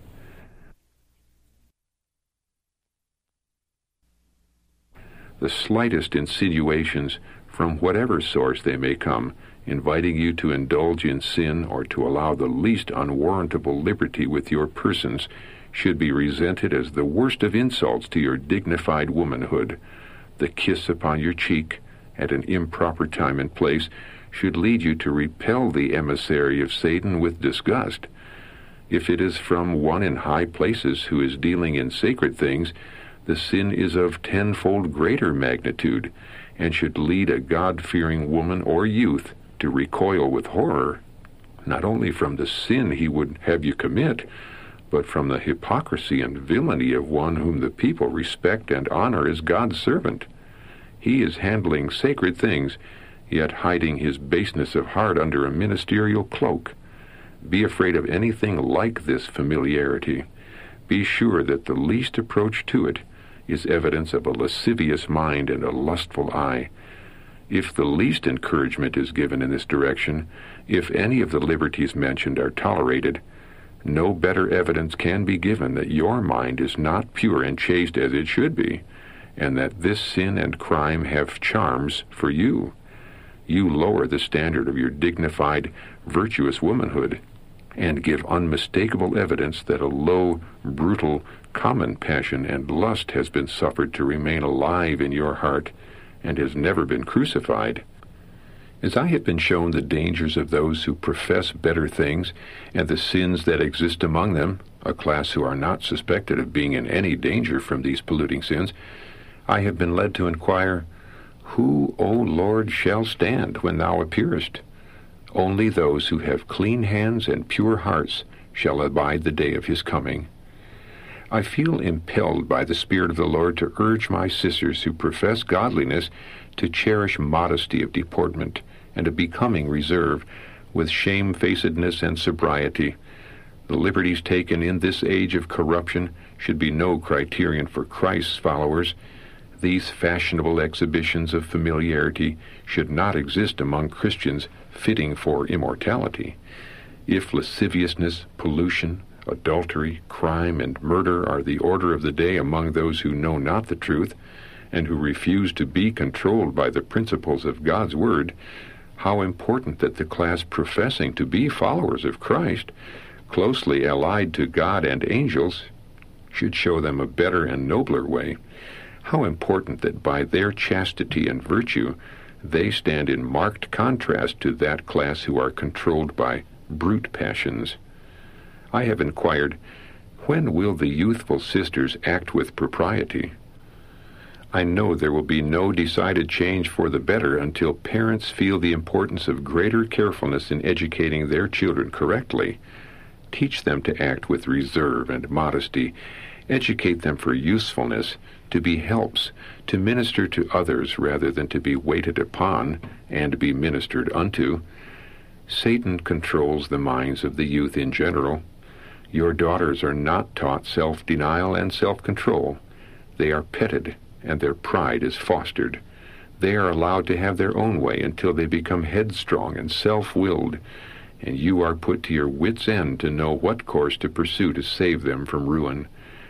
The slightest insinuations, from whatever source they may come, inviting you to indulge in sin or to allow the least unwarrantable liberty with your persons, should be resented as the worst of insults to your dignified womanhood. The kiss upon your cheek, at an improper time and place, should lead you to repel the emissary of Satan with disgust. If it is from one in high places who is dealing in sacred things, the sin is of tenfold greater magnitude, and should lead a God-fearing woman or youth to recoil with horror, not only from the sin he would have you commit, but from the hypocrisy and villainy of one whom the people respect and honor as God's servant. He is handling sacred things, yet hiding his baseness of heart under a ministerial cloak. Be afraid of anything like this familiarity. Be sure that the least approach to it is evidence of a lascivious mind and a lustful eye. If the least encouragement is given in this direction, if any of the liberties mentioned are tolerated, no better evidence can be given that your mind is not pure and chaste as it should be, and that this sin and crime have charms for you. You lower the standard of your dignified, virtuous womanhood, and give unmistakable evidence that a low, brutal, common passion and lust has been suffered to remain alive in your heart, and has never been crucified. As I have been shown the dangers of those who profess better things, and the sins that exist among them, a class who are not suspected of being in any danger from these polluting sins, I have been led to inquire, Who, O Lord, shall stand when thou appearest? Only those who have clean hands and pure hearts shall abide the day of his coming. I feel impelled by the Spirit of the Lord to urge my sisters who profess godliness to cherish modesty of deportment and a becoming reserve, with shamefacedness and sobriety. The liberties taken in this age of corruption should be no criterion for Christ's followers. These fashionable exhibitions of familiarity should not exist among Christians fitting for immortality. If lasciviousness, pollution, adultery, crime, and murder are the order of the day among those who know not the truth, and who refuse to be controlled by the principles of God's Word, how important that the class professing to be followers of Christ, closely allied to God and angels, should show them a better and nobler way. How important that by their chastity and virtue they stand in marked contrast to that class who are controlled by brute passions. I have inquired, when will the youthful sisters act with propriety? I know there will be no decided change for the better until parents feel the importance of greater carefulness in educating their children correctly. Teach them to act with reserve and modesty. Educate them for usefulness, to be helps, to minister to others rather than to be waited upon and be ministered unto. Satan controls the minds of the youth in general. Your daughters are not taught self-denial and self-control. They are petted, and their pride is fostered. They are allowed to have their own way until they become headstrong and self-willed, and you are put to your wits' end to know what course to pursue to save them from ruin.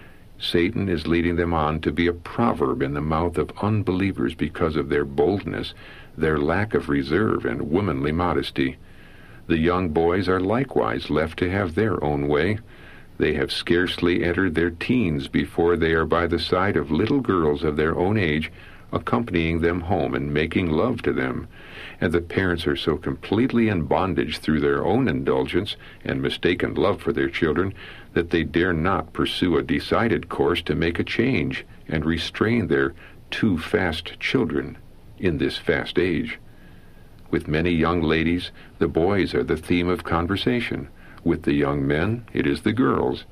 Satan is leading them on to be a proverb in the mouth of unbelievers because of their boldness, their lack of reserve, and womanly modesty. The young boys are likewise left to have their own way. They have scarcely entered their teens before they are by the side of little girls of their own age, accompanying them home and making love to them, and the parents are so completely in bondage through their own indulgence and mistaken love for their children that they dare not pursue a decided course to make a change and restrain their too fast children in this fast age. With many young ladies, the boys are the theme of conversation. With the young men, it is the girls.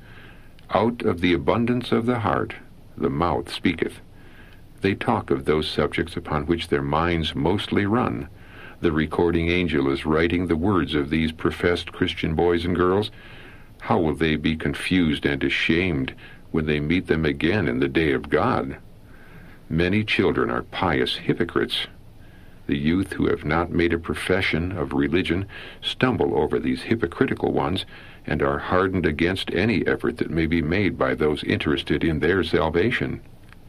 Out of the abundance of the heart, the mouth speaketh. They talk of those subjects upon which their minds mostly run. The recording angel is writing the words of these professed Christian boys and girls. How will they be confused and ashamed when they meet them again in the day of God? Many children are pious hypocrites. The youth who have not made a profession of religion stumble over these hypocritical ones and are hardened against any effort that may be made by those interested in their salvation.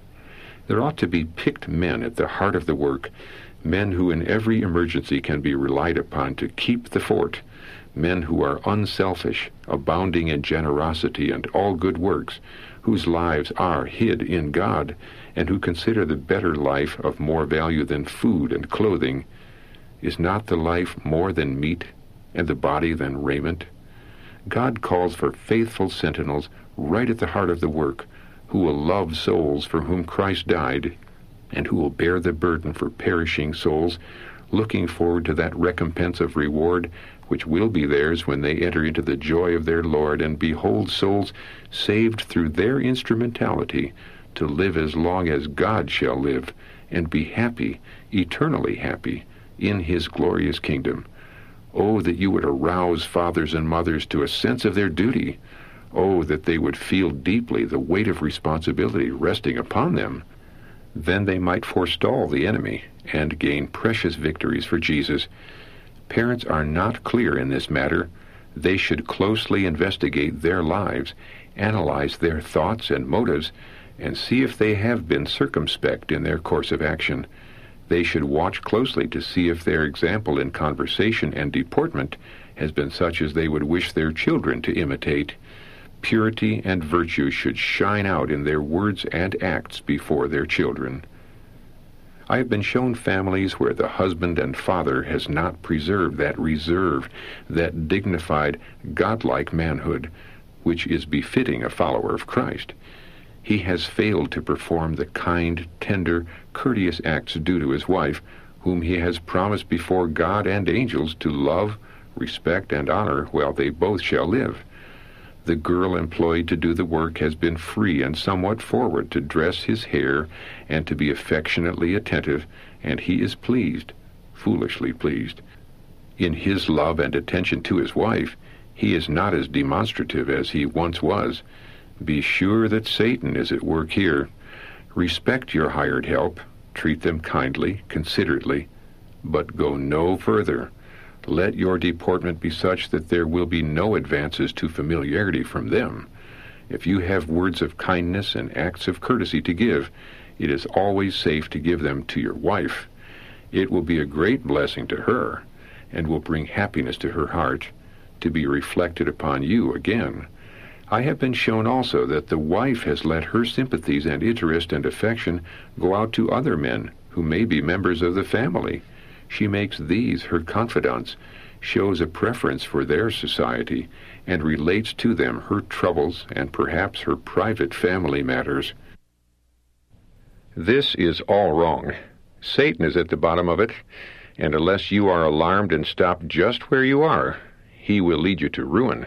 There ought to be picked men at the heart of the work, men who in every emergency can be relied upon to keep the fort, men who are unselfish, abounding in generosity and all good works, whose lives are hid in God, and who consider the better life of more value than food and clothing. Is not the life more than meat, and the body than raiment? God calls for faithful sentinels right at the heart of the work, who will love souls for whom Christ died, and who will bear the burden for perishing souls, looking forward to that recompense of reward which will be theirs when they enter into the joy of their Lord and behold souls saved through their instrumentality to live as long as God shall live and be happy, eternally happy, in his glorious kingdom. Oh, that you would arouse fathers and mothers to a sense of their duty. Oh, that they would feel deeply the weight of responsibility resting upon them. Then they might forestall the enemy and gain precious victories for Jesus. Parents are not clear in this matter. They should closely investigate their lives, analyze their thoughts and motives, and see if they have been circumspect in their course of action. They should watch closely to see if their example in conversation and deportment has been such as they would wish their children to imitate. Purity and virtue should shine out in their words and acts before their children. I have been shown families where the husband and father has not preserved that reserve, that dignified, godlike manhood, which is befitting a follower of Christ. He has failed to perform the kind, tender, courteous acts due to his wife, whom he has promised before God and angels to love, respect, and honor while they both shall live. The girl employed to do the work has been free and somewhat forward to dress his hair and to be affectionately attentive, and he is pleased, foolishly pleased. In his love and attention to his wife, he is not as demonstrative as he once was. Be sure that Satan is at work here. Respect your hired help, treat them kindly, considerately, but go no further. Let your deportment be such that there will be no advances to familiarity from them. If you have words of kindness and acts of courtesy to give, it is always safe to give them to your wife. It will be a great blessing to her, and will bring happiness to her heart, to be reflected upon you again. I have been shown also that the wife has let her sympathies and interest and affection go out to other men who may be members of the family. She makes these her confidants, shows a preference for their society, and relates to them her troubles and perhaps her private family matters. This is all wrong. Satan is at the bottom of it, and unless you are alarmed and stop just where you are, he will lead you to ruin.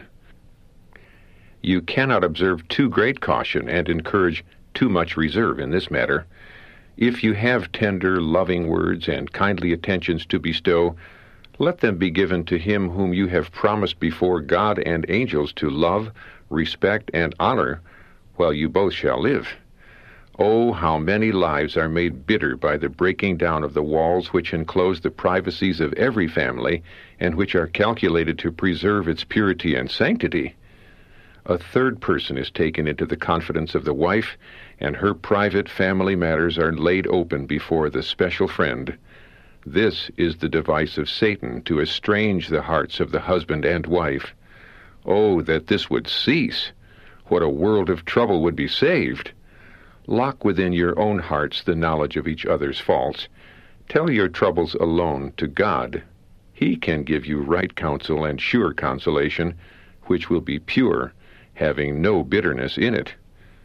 You cannot observe too great caution and encourage too much reserve in this matter. If you have tender, loving words and kindly attentions to bestow, let them be given to him whom you have promised before God and angels to love, respect, and honor, while you both shall live. Oh, how many lives are made bitter by the breaking down of the walls which enclose the privacies of every family, and which are calculated to preserve its purity and sanctity. A third person is taken into the confidence of the wife, and her private family matters are laid open before the special friend. This is the device of Satan to estrange the hearts of the husband and wife. Oh, that this would cease! What a world of trouble would be saved! Lock within your own hearts the knowledge of each other's faults. Tell your troubles alone to God. He can give you right counsel and sure consolation, which will be pure, having no bitterness in it.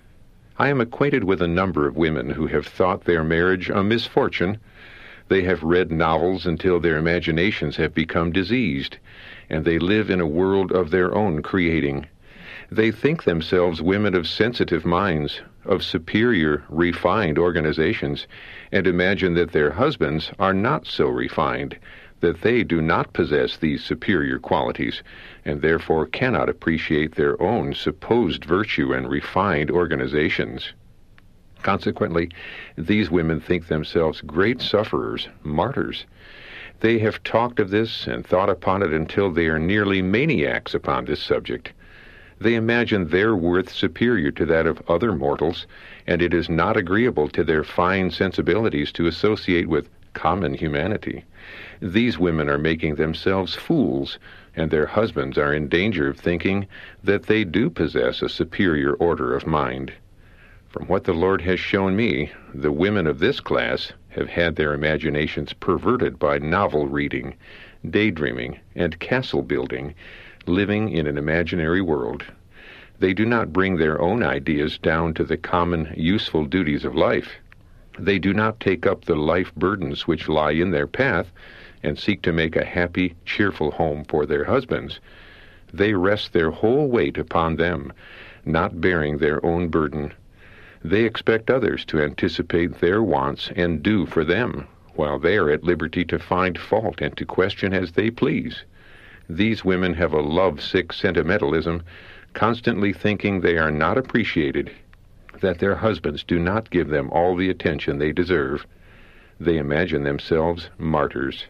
I am acquainted with a number of women who have thought their marriage a misfortune. They have read novels until their imaginations have become diseased, and they live in a world of their own creating. They think themselves women of sensitive minds, of superior, refined organizations, and imagine that their husbands are not so refined, that they do not possess these superior qualities, and therefore cannot appreciate their own supposed virtue and refined organizations. Consequently, these women think themselves great sufferers, martyrs. They have talked of this and thought upon it until they are nearly maniacs upon this subject. They imagine their worth superior to that of other mortals, and it is not agreeable to their fine sensibilities to associate with common humanity. These women are making themselves fools, and their husbands are in danger of thinking that they do possess a superior order of mind. From what the Lord has shown me, the women of this class have had their imaginations perverted by novel reading, daydreaming, and castle building, living in an imaginary world. They do not bring their own ideas down to the common, useful duties of life. They do not take up the life burdens which lie in their path and seek to make a happy, cheerful home for their husbands. They rest their whole weight upon them, not bearing their own burden. They expect others to anticipate their wants and do for them, while they are at liberty to find fault and to question as they please. These women have a love-sick sentimentalism, constantly thinking they are not appreciated, that their husbands do not give them all the attention they deserve. They imagine themselves martyrs.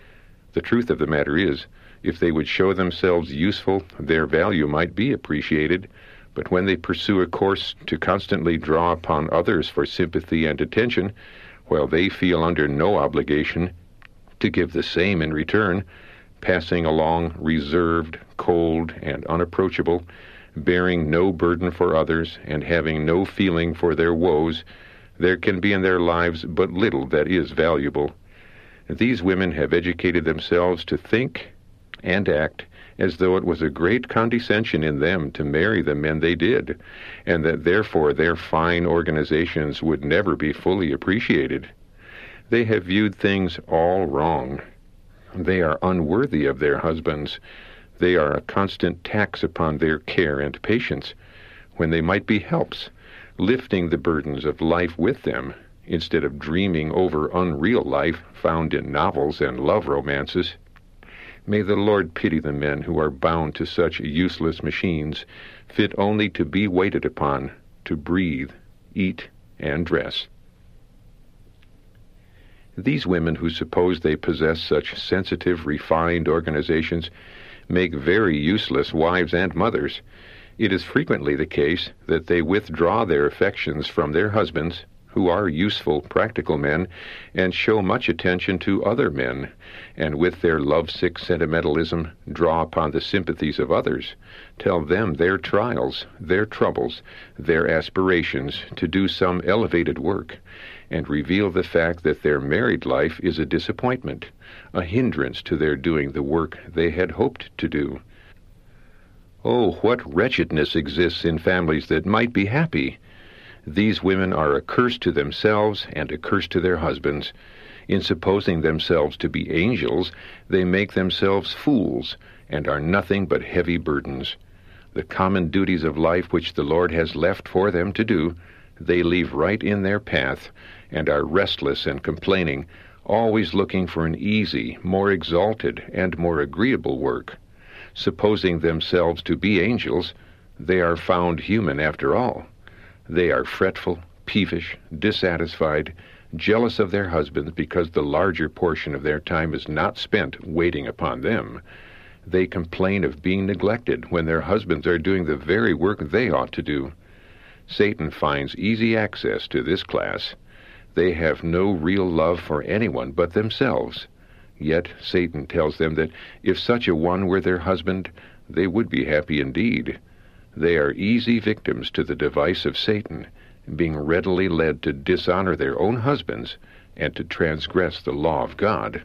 The truth of the matter is, if they would show themselves useful, their value might be appreciated, but when they pursue a course to constantly draw upon others for sympathy and attention, while they feel under no obligation to give the same in return, passing along reserved, cold, and unapproachable, bearing no burden for others, and having no feeling for their woes, there can be in their lives but little that is valuable. These women have educated themselves to think and act as though it was a great condescension in them to marry the men they did, and that therefore their fine organizations would never be fully appreciated. They have viewed things all wrong. They are unworthy of their husbands. They are a constant tax upon their care and patience, when they might be helps, lifting the burdens of life with them, instead of dreaming over unreal life found in novels and love romances. May the Lord pity the men who are bound to such useless machines, fit only to be waited upon, to breathe, eat, and dress. These women who suppose they possess such sensitive, refined organizations make very useless wives and mothers. It is frequently the case that they withdraw their affections from their husbands, who are useful, practical men, and show much attention to other men, and with their lovesick sentimentalism draw upon the sympathies of others, tell them their trials, their troubles, their aspirations to do some elevated work, and reveal the fact that their married life is a disappointment, a hindrance to their doing the work they had hoped to do. Oh, what wretchedness exists in families that might be happy! These women are a curse to themselves and a curse to their husbands. In supposing themselves to be angels, they make themselves fools, and are nothing but heavy burdens. The common duties of life which the Lord has left for them to do, they leave right in their path, and are restless and complaining, always looking for an easy, more exalted, and more agreeable work. Supposing themselves to be angels, they are found human after all. They are fretful, peevish, dissatisfied, jealous of their husbands because the larger portion of their time is not spent waiting upon them. They complain of being neglected when their husbands are doing the very work they ought to do. Satan finds easy access to this class. They have no real love for anyone but themselves. Yet Satan tells them that if such a one were their husband, they would be happy indeed. They are easy victims to the device of Satan, being readily led to dishonor their own husbands and to transgress the law of God.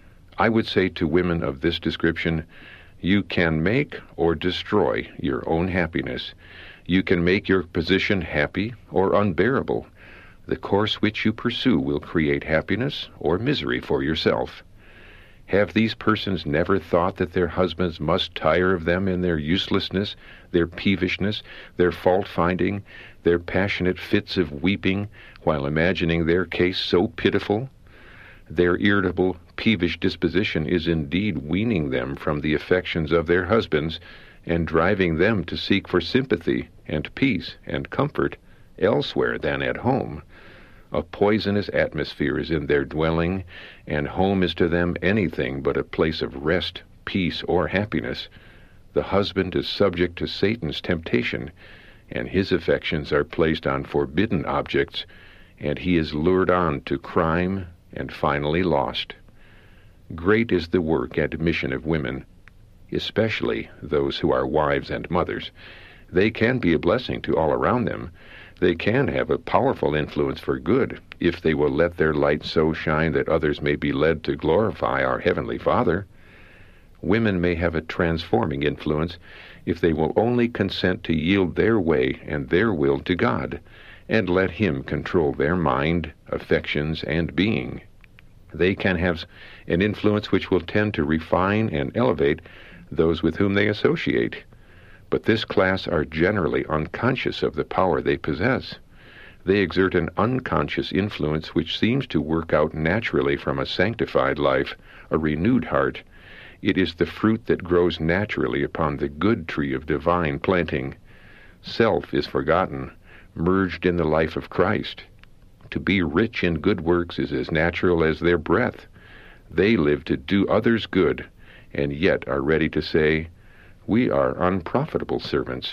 I would say to women of this description, you can make or destroy your own happiness. You can make your position happy or unbearable. The course which you pursue will create happiness or misery for yourself. Have these persons never thought that their husbands must tire of them in their uselessness, their peevishness, their fault-finding, their passionate fits of weeping, while imagining their case so pitiful? Their irritable, peevish disposition is indeed weaning them from the affections of their husbands, and driving them to seek for sympathy and peace and comfort elsewhere than at home. A poisonous atmosphere is in their dwelling, and home is to them anything but a place of rest, peace, or happiness. The husband is subject to Satan's temptation, and his affections are placed on forbidden objects, and he is lured on to crime and finally lost. Great is the work and mission of women, especially those who are wives and mothers. They can be a blessing to all around them. They can have a powerful influence for good if they will let their light so shine that others may be led to glorify our Heavenly Father. Women may have a transforming influence if they will only consent to yield their way and their will to God, and let Him control their mind, affections, and being. They can have an influence which will tend to refine and elevate those with whom they associate. But this class are generally unconscious of the power they possess. They exert an unconscious influence which seems to work out naturally from a sanctified life, a renewed heart. It is the fruit that grows naturally upon the good tree of divine planting. Self is forgotten, merged in the life of Christ. To be rich in good works is as natural as their breath. They live to do others good, and yet are ready to say, we are unprofitable servants.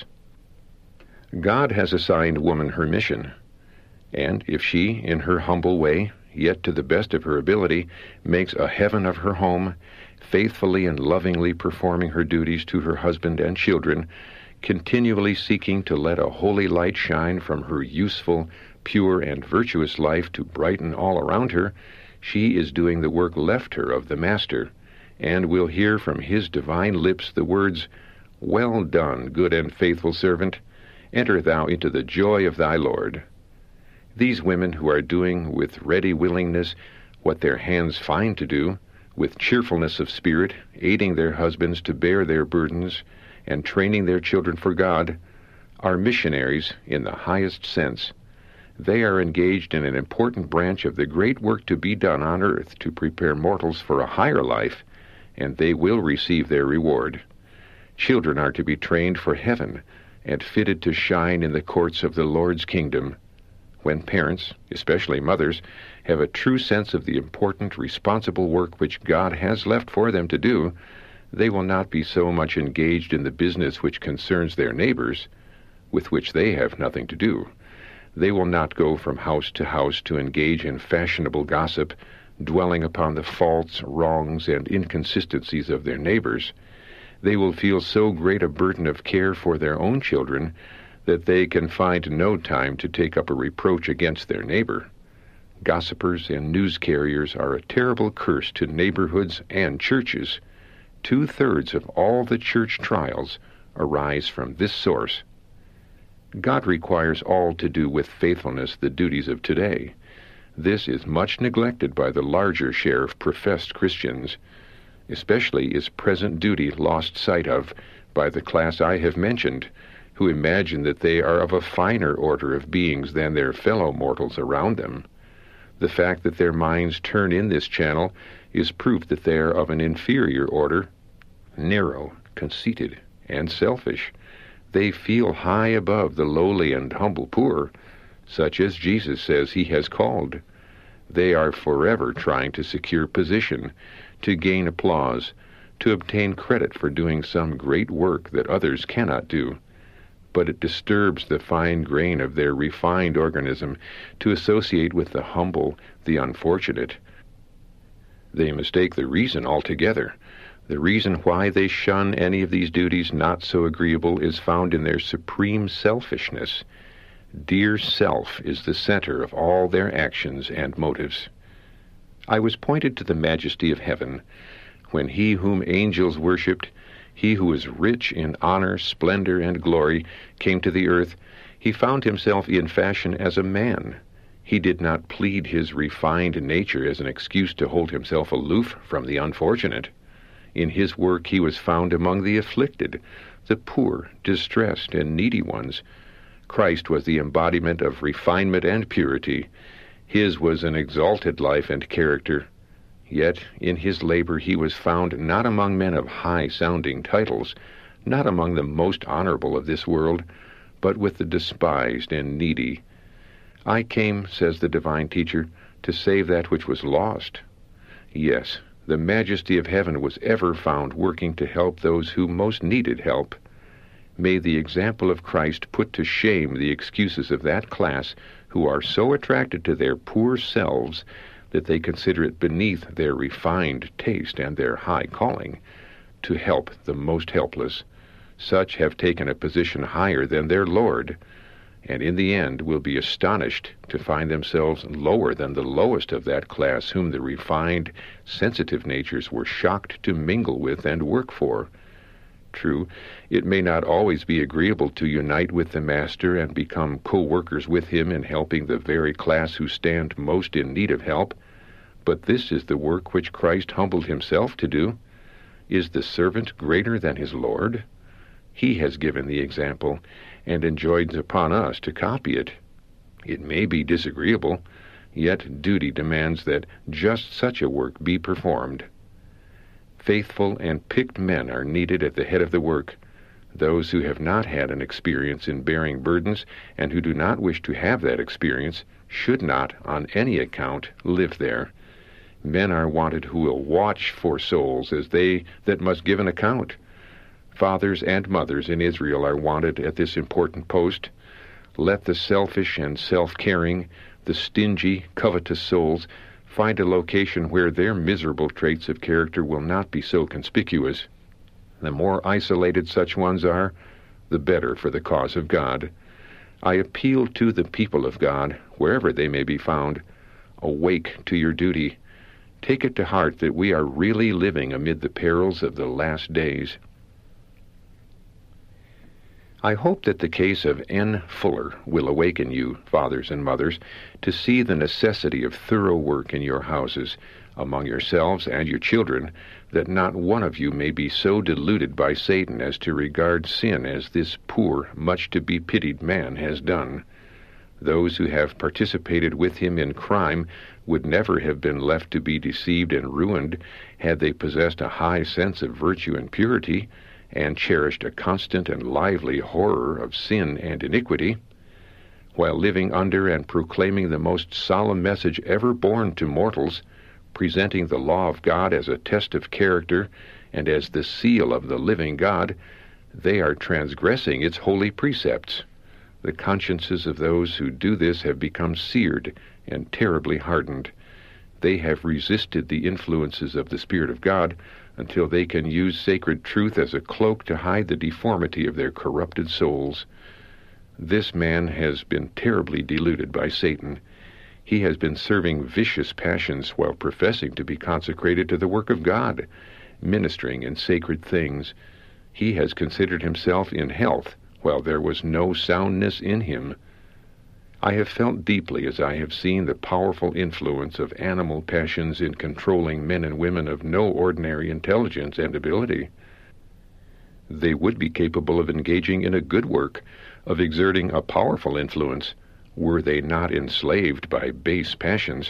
God has assigned woman her mission, and if she, in her humble way, yet to the best of her ability, makes a heaven of her home, faithfully and lovingly performing her duties to her husband and children, continually seeking to let a holy light shine from her useful, pure, and virtuous life to brighten all around her, she is doing the work left her of the Master, and will hear from His divine lips the words, "Well done, good and faithful servant. Enter thou into the joy of thy Lord." These women who are doing with ready willingness what their hands find to do, with cheerfulness of spirit, aiding their husbands to bear their burdens, and training their children for God, are missionaries in the highest sense. They are engaged in an important branch of the great work to be done on earth to prepare mortals for a higher life, and they will receive their reward. Children are to be trained for heaven and fitted to shine in the courts of the Lord's kingdom. When parents, especially mothers, have a true sense of the important, responsible work which God has left for them to do, they will not be so much engaged in the business which concerns their neighbors, with which they have nothing to do. They will not go from house to house to engage in fashionable gossip, dwelling upon the faults, wrongs, and inconsistencies of their neighbors. They will feel so great a burden of care for their own children that they can find no time to take up a reproach against their neighbor. Gossipers and news carriers are a terrible curse to neighborhoods and churches. 2/3 of all the church trials arise from this source. God requires all to do with faithfulness the duties of today. This is much neglected by the larger share of professed Christians. Especially is present duty lost sight of by the class I have mentioned, who imagine that they are of a finer order of beings than their fellow mortals around them. The fact that their minds turn in this channel is proof that they are of an inferior order, narrow, conceited, and selfish. They feel high above the lowly and humble poor, such as Jesus says he has called. They are forever trying to secure position, to gain applause, to obtain credit for doing some great work that others cannot do. But it disturbs the fine grain of their refined organism to associate with the humble, the unfortunate. They mistake the reason altogether. The reason why they shun any of these duties not so agreeable is found in their supreme selfishness. Dear self is the center of all their actions and motives. I was pointed to the majesty of heaven, when he whom angels worshipped, he who is rich in honor, splendor, and glory, came to the earth. He found himself in fashion as a man. He did not plead his refined nature as an excuse to hold himself aloof from the unfortunate. In his work he was found among the afflicted, the poor, distressed, and needy ones. Christ was the embodiment of refinement and purity. His was an exalted life and character. Yet in his labor he was found not among men of high-sounding titles, not among the most honorable of this world, but with the despised and needy. I came, says the divine teacher, to save that which was lost. Yes, the majesty of heaven was ever found working to help those who most needed help. May the example of Christ put to shame the excuses of that class who are so attracted to their poor selves that they consider it beneath their refined taste and their high calling to help the most helpless. Such have taken a position higher than their Lord, and in the end will be astonished to find themselves lower than the lowest of that class whom the refined, sensitive natures were shocked to mingle with and work for. True, it may not always be agreeable to unite with the Master and become co-workers with him in helping the very class who stand most in need of help, but this is the work which Christ humbled himself to do. Is the servant greater than his Lord? He has given the example, and enjoins upon us to copy it. It may be disagreeable, yet duty demands that just such a work be performed. Faithful and picked men are needed at the head of the work. Those who have not had an experience in bearing burdens and who do not wish to have that experience should not, on any account, live there. Men are wanted who will watch for souls as they that must give an account. Fathers and mothers in Israel are wanted at this important post. Let the selfish and self-caring, the stingy, covetous souls find a location where their miserable traits of character will not be so conspicuous. The more isolated such ones are, the better for the cause of God. I appeal to the people of God, wherever they may be found. Awake to your duty. Take it to heart that we are really living amid the perils of the last days. I hope that the case of N. Fuller will awaken you, fathers and mothers, to see the necessity of thorough work in your houses, among yourselves and your children, that not one of you may be so deluded by Satan as to regard sin as this poor, much-to-be-pitied man has done. Those who have participated with him in crime would never have been left to be deceived and ruined had they possessed a high sense of virtue and purity, and cherished a constant and lively horror of sin and iniquity. While living under and proclaiming the most solemn message ever borne to mortals, presenting the law of God as a test of character and as the seal of the living God, they are transgressing its holy precepts. The consciences of those who do this have become seared and terribly hardened. They have resisted the influences of the Spirit of God until they can use sacred truth as a cloak to hide the deformity of their corrupted souls. This man has been terribly deluded by Satan. He has been serving vicious passions while professing to be consecrated to the work of God, ministering in sacred things. He has considered himself in health while there was no soundness in him. I have felt deeply as I have seen the powerful influence of animal passions in controlling men and women of no ordinary intelligence and ability. They would be capable of engaging in a good work, of exerting a powerful influence, were they not enslaved by base passions.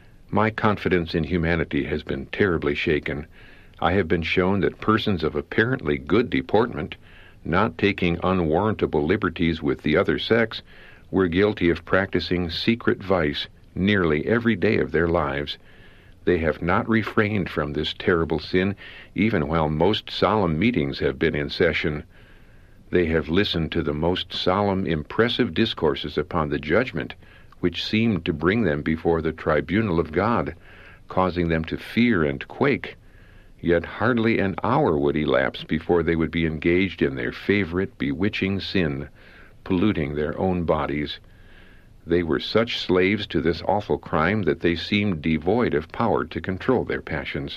My confidence in humanity has been terribly shaken. I have been shown that persons of apparently good deportment, not taking unwarrantable liberties with the other sex, were guilty of practicing secret vice nearly every day of their lives. They have not refrained from this terrible sin, even while most solemn meetings have been in session. They have listened to the most solemn, impressive discourses upon the judgment, which seemed to bring them before the tribunal of God, causing them to fear and quake. Yet hardly an hour would elapse before they would be engaged in their favorite bewitching sin, polluting their own bodies. They were such slaves to this awful crime that they seemed devoid of power to control their passions.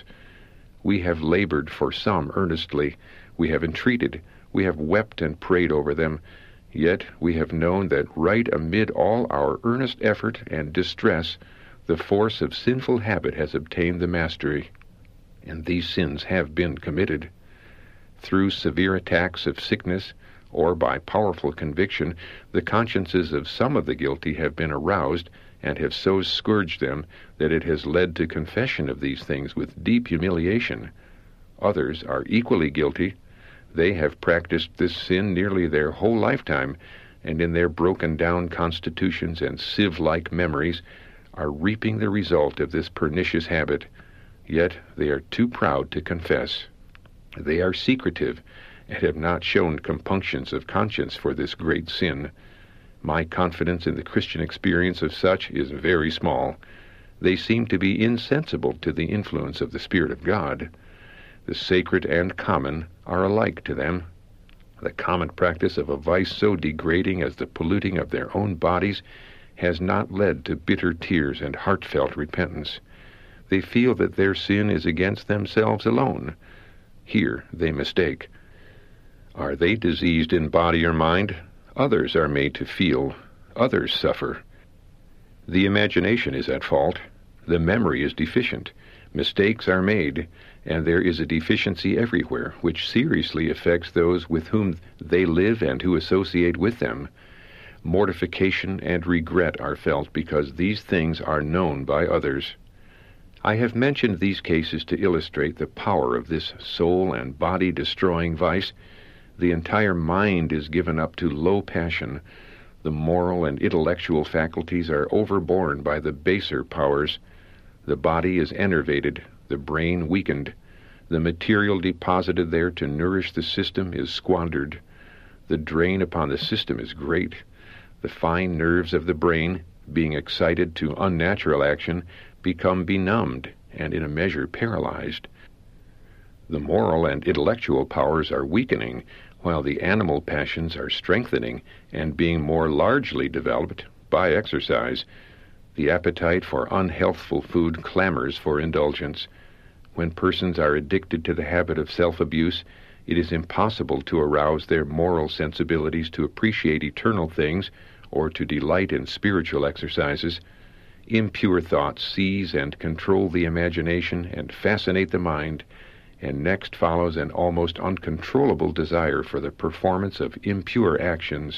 We have labored for some earnestly. We have entreated. We have wept and prayed over them. Yet we have known that right amid all our earnest effort and distress, the force of sinful habit has obtained the mastery, and these sins have been committed. Through severe attacks of sickness, or by powerful conviction, the consciences of some of the guilty have been aroused and have so scourged them that it has led to confession of these things with deep humiliation. Others are equally guilty. They have practiced this sin nearly their whole lifetime, and in their broken-down constitutions and sieve-like memories are reaping the result of this pernicious habit. Yet they are too proud to confess. They are secretive, and have not shown compunctions of conscience for this great sin. My confidence in the Christian experience of such is very small. They seem to be insensible to the influence of the Spirit of God. The sacred and common are alike to them. The common practice of a vice so degrading as the polluting of their own bodies has not led to bitter tears and heartfelt repentance. They feel that their sin is against themselves alone. Here they mistake. Are they diseased in body or mind? Others are made to feel. Others suffer. The imagination is at fault. The memory is deficient. Mistakes are made, and there is a deficiency everywhere, which seriously affects those with whom they live and who associate with them. Mortification and regret are felt because these things are known by others. I have mentioned these cases to illustrate the power of this soul and body-destroying vice. The entire mind is given up to low passion. The moral and intellectual faculties are overborne by the baser powers. The body is enervated, the brain weakened. The material deposited there to nourish the system is squandered. The drain upon the system is great. The fine nerves of the brain, being excited to unnatural action, become benumbed and in a measure paralyzed. The moral and intellectual powers are weakening, while the animal passions are strengthening and being more largely developed by exercise. The appetite for unhealthful food clamors for indulgence. When persons are addicted to the habit of self-abuse, It is impossible to arouse their moral sensibilities to appreciate eternal things or to delight in spiritual exercises. Impure thoughts seize and control the imagination and fascinate the mind, and next follows an almost uncontrollable desire for the performance of impure actions.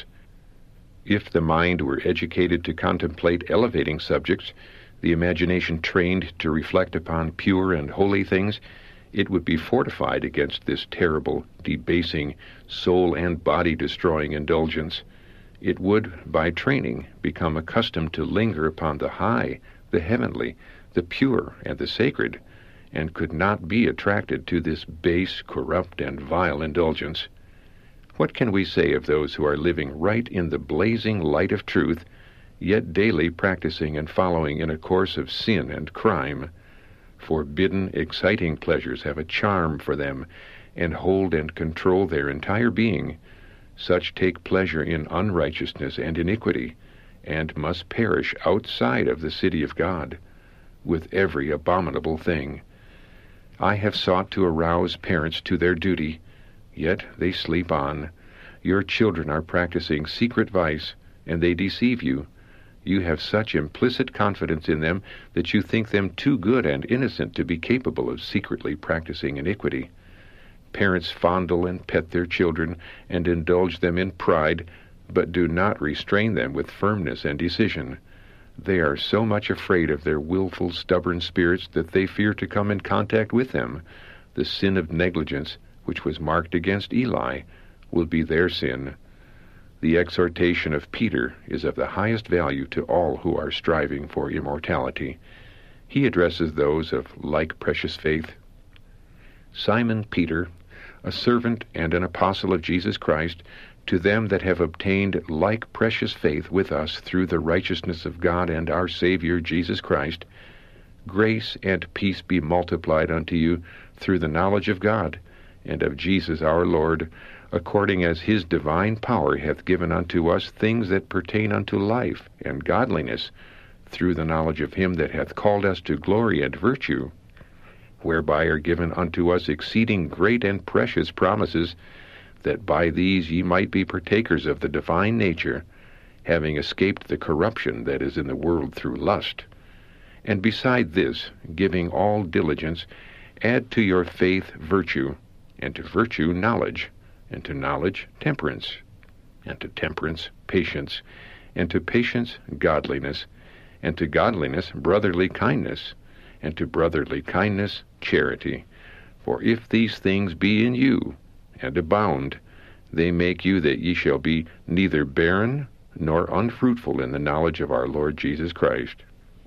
If the mind were educated to contemplate elevating subjects, the imagination trained to reflect upon pure and holy things, it would be fortified against this terrible, debasing, soul and body-destroying indulgence. It would, by training, become accustomed to linger upon the high, the heavenly, the pure, and the sacred, and could not be attracted to this base, corrupt, and vile indulgence. What can we say of those who are living right in the blazing light of truth, yet daily practicing and following in a course of sin and crime? Forbidden, exciting pleasures have a charm for them, and hold and control their entire being. Such take pleasure in unrighteousness and iniquity, and must perish outside of the city of God, with every abominable thing. I have sought to arouse parents to their duty, yet they sleep on. Your children are practicing secret vice, and they deceive you. You have such implicit confidence in them that you think them too good and innocent to be capable of secretly practicing iniquity. Parents fondle and pet their children and indulge them in pride, but do not restrain them with firmness and decision. They are so much afraid of their willful, stubborn spirits that they fear to come in contact with them. The sin of negligence, which was marked against Eli, will be their sin. The exhortation of Peter is of the highest value to all who are striving for immortality. He addresses those of like precious faith. Simon Peter, a servant and an apostle of Jesus Christ, to them that have obtained like precious faith with us through the righteousness of God and our Savior Jesus Christ, grace and peace be multiplied unto you through the knowledge of God and of Jesus our Lord, according as his divine power hath given unto us things that pertain unto life and godliness, through the knowledge of him that hath called us to glory and virtue, whereby are given unto us exceeding great and precious promises, that by these ye might be partakers of the divine nature, having escaped the corruption that is in the world through lust. And beside this, giving all diligence, add to your faith virtue, and to virtue knowledge, and to knowledge temperance, and to temperance patience, and to patience godliness, and to godliness brotherly kindness, and to brotherly kindness charity. For if these things be in you, and abound, they make you that ye shall be neither barren nor unfruitful in the knowledge of our Lord Jesus Christ.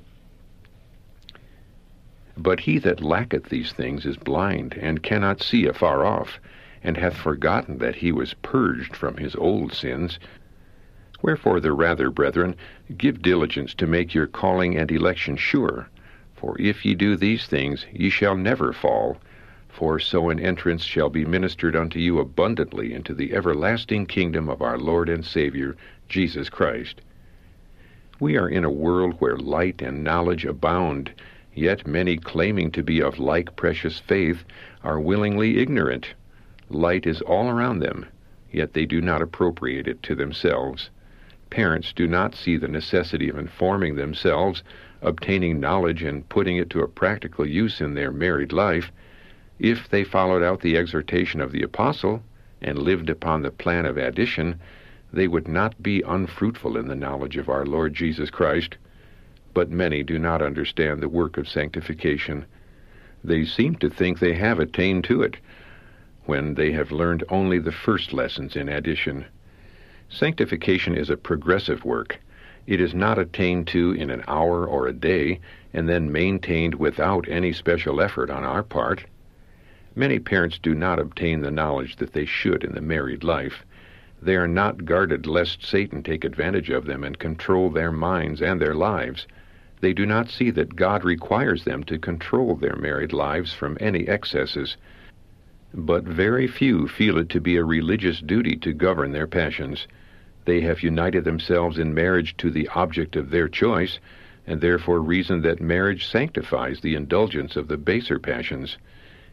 But he that lacketh these things is blind, and cannot see afar off, and hath forgotten that he was purged from his old sins. Wherefore the rather, brethren, give diligence to make your calling and election sure. For if ye do these things, ye shall never fall. For so an entrance shall be ministered unto you abundantly into the everlasting kingdom of our Lord and Savior, Jesus Christ. We are in a world where light and knowledge abound, yet many claiming to be of like precious faith are willingly ignorant. Light is all around them, yet they do not appropriate it to themselves. Parents do not see the necessity of informing themselves, obtaining knowledge, and putting it to a practical use in their married life. If they followed out the exhortation of the apostle and lived upon the plan of addition, they would not be unfruitful in the knowledge of our Lord Jesus Christ. But many do not understand the work of sanctification. They seem to think they have attained to it, when they have learned only the first lessons in addition. Sanctification is a progressive work. It is not attained to in an hour or a day, and then maintained without any special effort on our part. Many parents do not obtain the knowledge that they should in the married life. They are not guarded lest Satan take advantage of them and control their minds and their lives. They do not see that God requires them to control their married lives from any excesses. But very few feel it to be a religious duty to govern their passions. They have united themselves in marriage to the object of their choice, and therefore reason that marriage sanctifies the indulgence of the baser passions.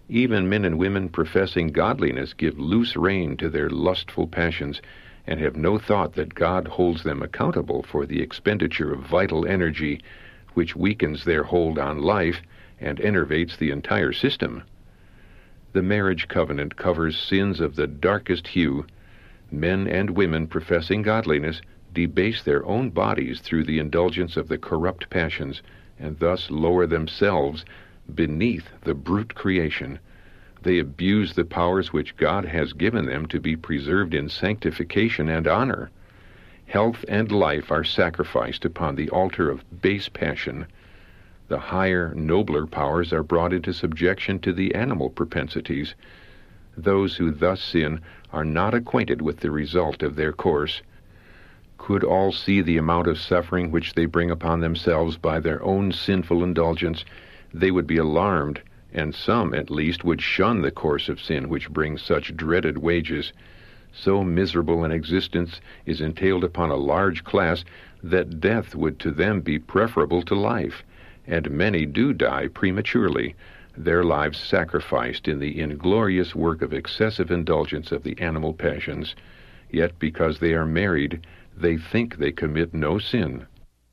Even men and women professing godliness give loose rein to their lustful passions and have no thought that God holds them accountable for the expenditure of vital energy, which weakens their hold on life and enervates the entire system. The marriage covenant covers sins of the darkest hue. Men and women professing godliness debase their own bodies through the indulgence of the corrupt passions, and thus lower themselves beneath the brute creation. They abuse the powers which God has given them to be preserved in sanctification and honor. Health and life are sacrificed upon the altar of base passion. The higher, nobler powers are brought into subjection to the animal propensities. Those who thus sin are not acquainted with the result of their course. Could all see the amount of suffering which they bring upon themselves by their own sinful indulgence, they would be alarmed, and some, at least, would shun the course of sin which brings such dreaded wages. So miserable an existence is entailed upon a large class that death would to them be preferable to life, and many do die prematurely, their lives sacrificed in the inglorious work of excessive indulgence of the animal passions. Yet because they are married, they think they commit no sin.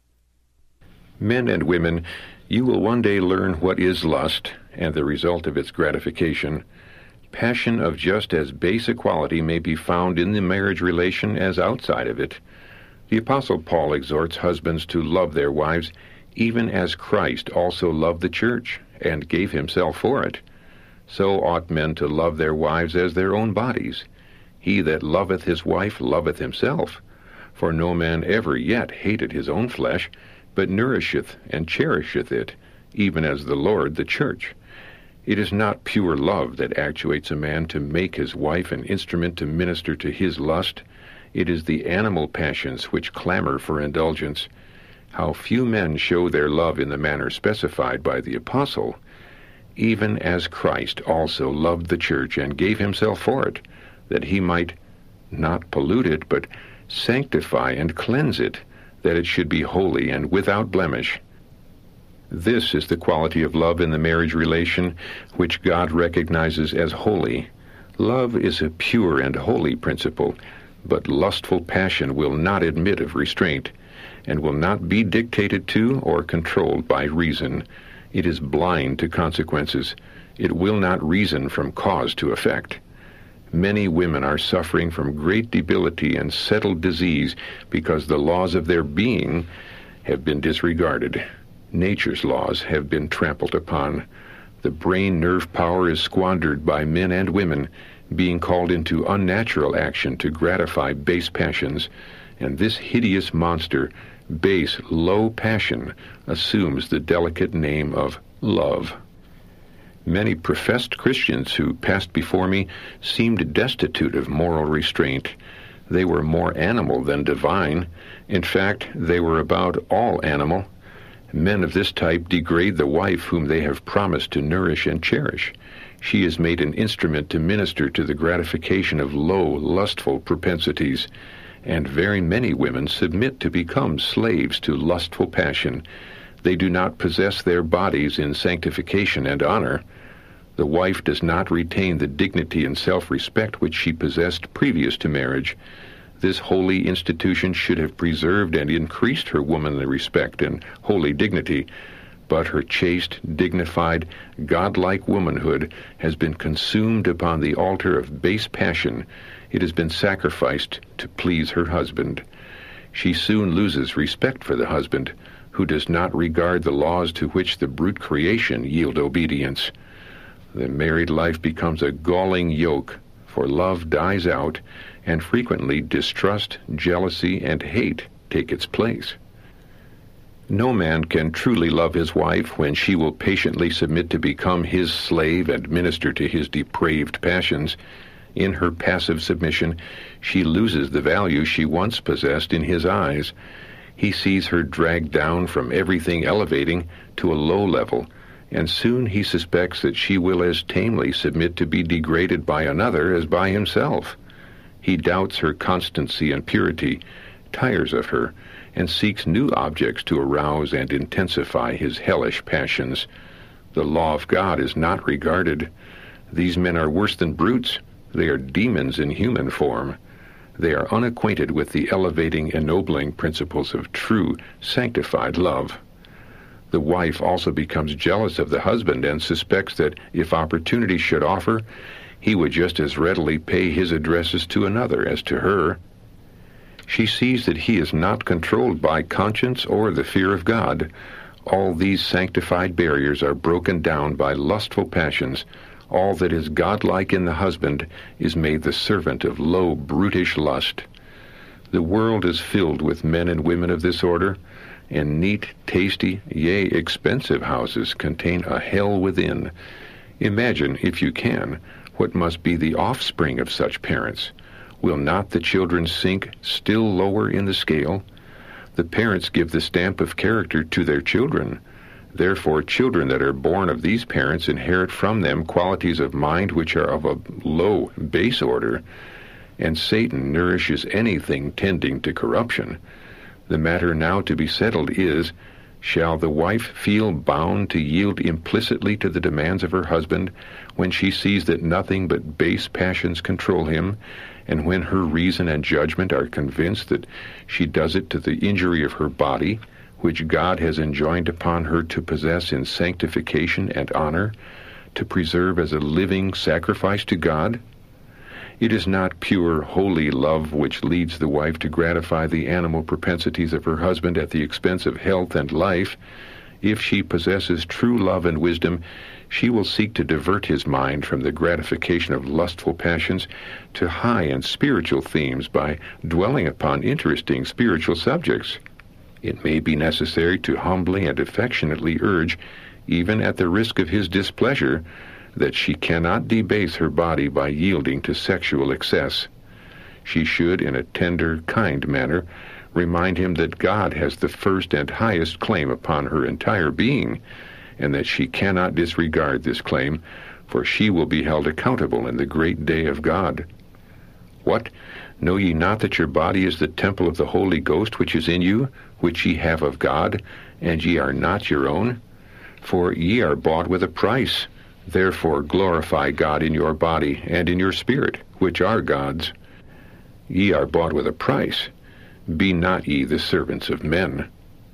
Men and women, you will one day learn what is lust, and the result of its gratification. Passion of just as base a quality may be found in the marriage relation as outside of it. The Apostle Paul exhorts husbands to love their wives, even as Christ also loved the church, and gave himself for it. So ought men to love their wives as their own bodies. He that loveth his wife loveth himself. For no man ever yet hated his own flesh, but nourisheth and cherisheth it, even as the Lord the church. It is not pure love that actuates a man to make his wife an instrument to minister to his lust. It is the animal passions which clamor for indulgence. How few men show their love in the manner specified by the apostle. Even as Christ also loved the church and gave himself for it, that he might not pollute it, but sanctify and cleanse it, that it should be holy and without blemish. This is the quality of love in the marriage relation which God recognizes as holy. Love is a pure and holy principle, but lustful passion will not admit of restraint, and will not be dictated to or controlled by reason. It is blind to consequences. It will not reason from cause to effect. Many women are suffering from great debility and settled disease because the laws of their being have been disregarded. Nature's laws have been trampled upon. The brain nerve power is squandered by men and women, being called into unnatural action to gratify base passions, and this hideous monster, base, low passion, assumes the delicate name of love. Many professed Christians who passed before me seemed destitute of moral restraint. They were more animal than divine. In fact, they were about all animal. Men of this type degrade the wife whom they have promised to nourish and cherish. She is made an instrument to minister to the gratification of low, lustful propensities, and very many women submit to become slaves to lustful passion. They do not possess their bodies in sanctification and honor. The wife does not retain the dignity and self-respect which she possessed previous to marriage. This holy institution should have preserved and increased her womanly respect and holy dignity, but her chaste, dignified, godlike womanhood has been consumed upon the altar of base passion. It has been sacrificed to please her husband. She soon loses respect for the husband, who does not regard the laws to which the brute creation yield obedience. The married life becomes a galling yoke, for love dies out, and frequently distrust, jealousy, and hate take its place. No man can truly love his wife when she will patiently submit to become his slave and minister to his depraved passions. In her passive submission, she loses the value she once possessed in his eyes. He sees her dragged down from everything elevating to a low level, and soon he suspects that she will as tamely submit to be degraded by another as by himself. He doubts her constancy and purity, tires of her, and seeks new objects to arouse and intensify his hellish passions. The law of God is not regarded. These men are worse than brutes. They are demons in human form. They are unacquainted with the elevating, ennobling principles of true, sanctified love. The wife also becomes jealous of the husband and suspects that if opportunity should offer, he would just as readily pay his addresses to another as to her. She sees that he is not controlled by conscience or the fear of God. All these sanctified barriers are broken down by lustful passions. All that is godlike in the husband is made the servant of low, brutish lust. The world is filled with men and women of this order, and neat, tasty, yea, expensive houses contain a hell within. Imagine, if you can, what must be the offspring of such parents. Will not the children sink still lower in the scale? The parents give the stamp of character to their children. Therefore, children that are born of these parents inherit from them qualities of mind which are of a low, base order, and Satan nourishes anything tending to corruption. The matter now to be settled is, shall the wife feel bound to yield implicitly to the demands of her husband when she sees that nothing but base passions control him, and when her reason and judgment are convinced that she does it to the injury of her body, which God has enjoined upon her to possess in sanctification and honor, to preserve as a living sacrifice to God? It is not pure, holy love which leads the wife to gratify the animal propensities of her husband at the expense of health and life. If she possesses true love and wisdom, she will seek to divert his mind from the gratification of lustful passions to high and spiritual themes by dwelling upon interesting spiritual subjects. It may be necessary to humbly and affectionately urge, even at the risk of his displeasure, that she cannot debase her body by yielding to sexual excess. She should, in a tender, kind manner, remind him that God has the first and highest claim upon her entire being, and that she cannot disregard this claim, for she will be held accountable in the great day of God. What? Know ye not that your body is the temple of the Holy Ghost which is in you, which ye have of God, and ye are not your own? For ye are bought with a price. Therefore glorify God in your body and in your spirit, which are God's. Ye are bought with a price. Be not ye the servants of men.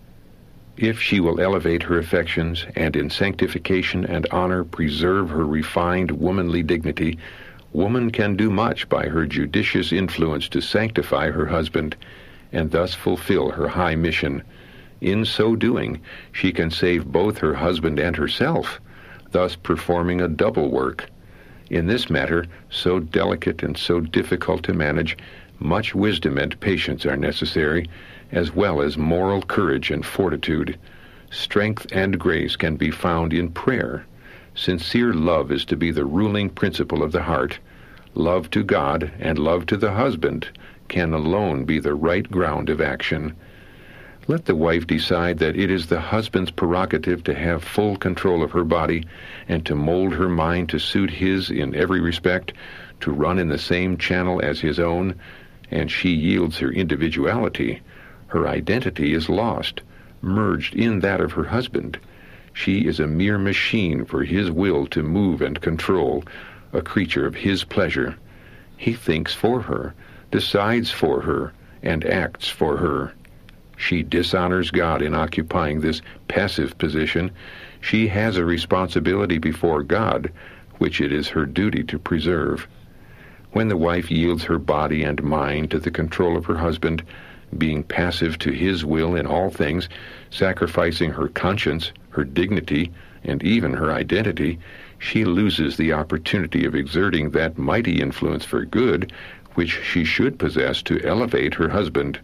If she will elevate her affections, and in sanctification and honor preserve her refined womanly dignity, woman can do much by her judicious influence to sanctify her husband, and thus fulfill her high mission. In so doing, she can save both her husband and herself, thus performing a double work. In this matter, so delicate and so difficult to manage, much wisdom and patience are necessary, as well as moral courage and fortitude. Strength and grace can be found in prayer. Sincere love is to be the ruling principle of the heart. Love to God and love to the husband can alone be the right ground of action. Let the wife decide that it is the husband's prerogative to have full control of her body and to mold her mind to suit his in every respect, to run in the same channel as his own, and she yields her individuality. Her identity is lost, merged in that of her husband. She is a mere machine for his will to move and control, a creature of his pleasure. He thinks for her, decides for her, and acts for her. She dishonors God in occupying this passive position. She has a responsibility before God, which it is her duty to preserve. When the wife yields her body and mind to the control of her husband, being passive to his will in all things, sacrificing her conscience, her dignity, and even her identity, she loses the opportunity of exerting that mighty influence for good which she should possess to elevate her husband.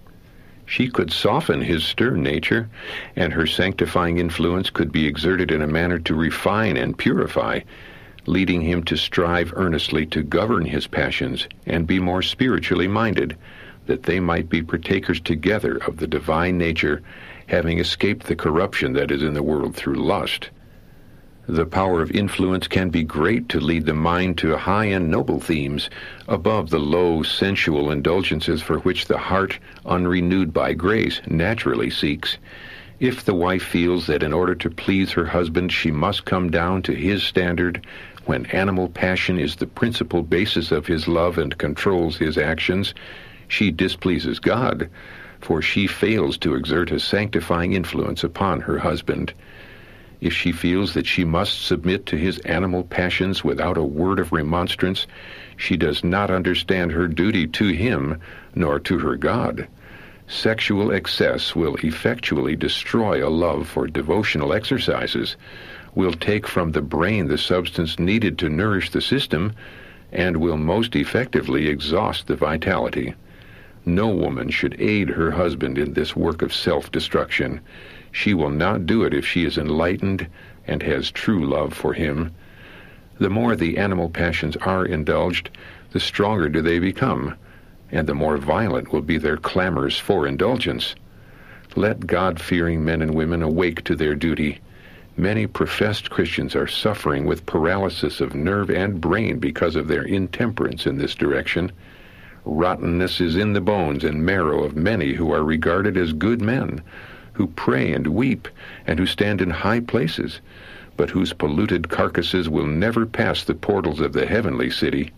She could soften his stern nature, and her sanctifying influence could be exerted in a manner to refine and purify, leading him to strive earnestly to govern his passions and be more spiritually minded, that they might be partakers together of the divine nature, having escaped the corruption that is in the world through lust. The power of influence can be great to lead the mind to high and noble themes, above the low, sensual indulgences for which the heart, unrenewed by grace, naturally seeks. If the wife feels that in order to please her husband she must come down to his standard, when animal passion is the principal basis of his love and controls his actions, she displeases God, for she fails to exert a sanctifying influence upon her husband. If she feels that she must submit to his animal passions without a word of remonstrance, she does not understand her duty to him nor to her God. Sexual excess will effectually destroy a love for devotional exercises, will take from the brain the substance needed to nourish the system, and will most effectively exhaust the vitality. No woman should aid her husband in this work of self-destruction. She will not do it if she is enlightened and has true love for him. The more the animal passions are indulged, the stronger do they become, and the more violent will be their clamors for indulgence. Let God-fearing men and women awake to their duty. Many professed Christians are suffering with paralysis of nerve and brain because of their intemperance in this direction. Rottenness is in the bones and marrow of many who are regarded as good men, who pray and weep, and who stand in high places, but whose polluted carcasses will never pass the portals of the heavenly city.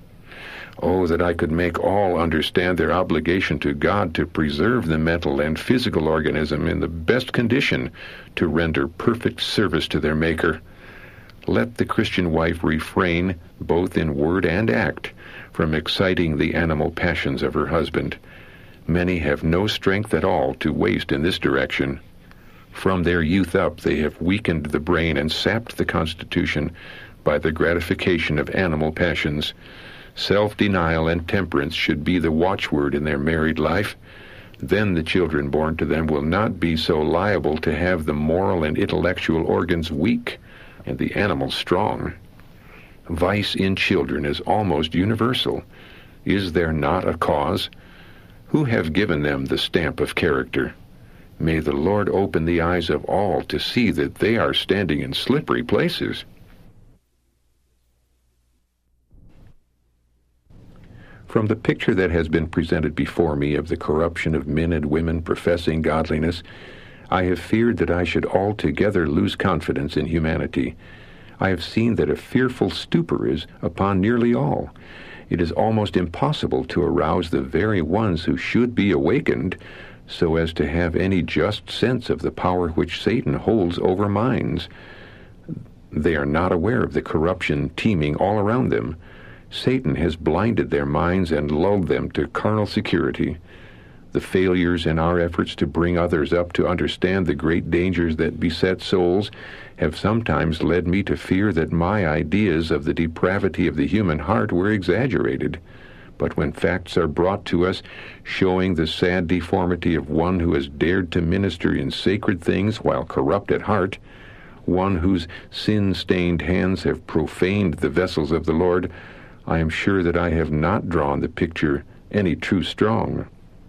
Oh, that I could make all understand their obligation to God to preserve the mental and physical organism in the best condition to render perfect service to their Maker. Let the Christian wife refrain, both in word and act, from exciting the animal passions of her husband. Many have no strength at all to waste in this direction. From their youth up, they have weakened the brain and sapped the constitution by the gratification of animal passions. Self-denial and temperance should be the watchword in their married life. Then the children born to them will not be so liable to have the moral and intellectual organs weak and the animal strong. Vice in children is almost universal. Is there not a cause? Who have given them the stamp of character? May the Lord open the eyes of all to see that they are standing in slippery places. From the picture that has been presented before me of the corruption of men and women professing godliness, I have feared that I should altogether lose confidence in humanity. I have seen that a fearful stupor is upon nearly all. It is almost impossible to arouse the very ones who should be awakened so as to have any just sense of the power which Satan holds over minds. They are not aware of the corruption teeming all around them. Satan has blinded their minds and lulled them to carnal security. The failures in our efforts to bring others up to understand the great dangers that beset souls have sometimes led me to fear that my ideas of the depravity of the human heart were exaggerated. But when facts are brought to us showing the sad deformity of one who has dared to minister in sacred things while corrupt at heart, one whose sin-stained hands have profaned the vessels of the Lord, I am sure that I have not drawn the picture any too strong.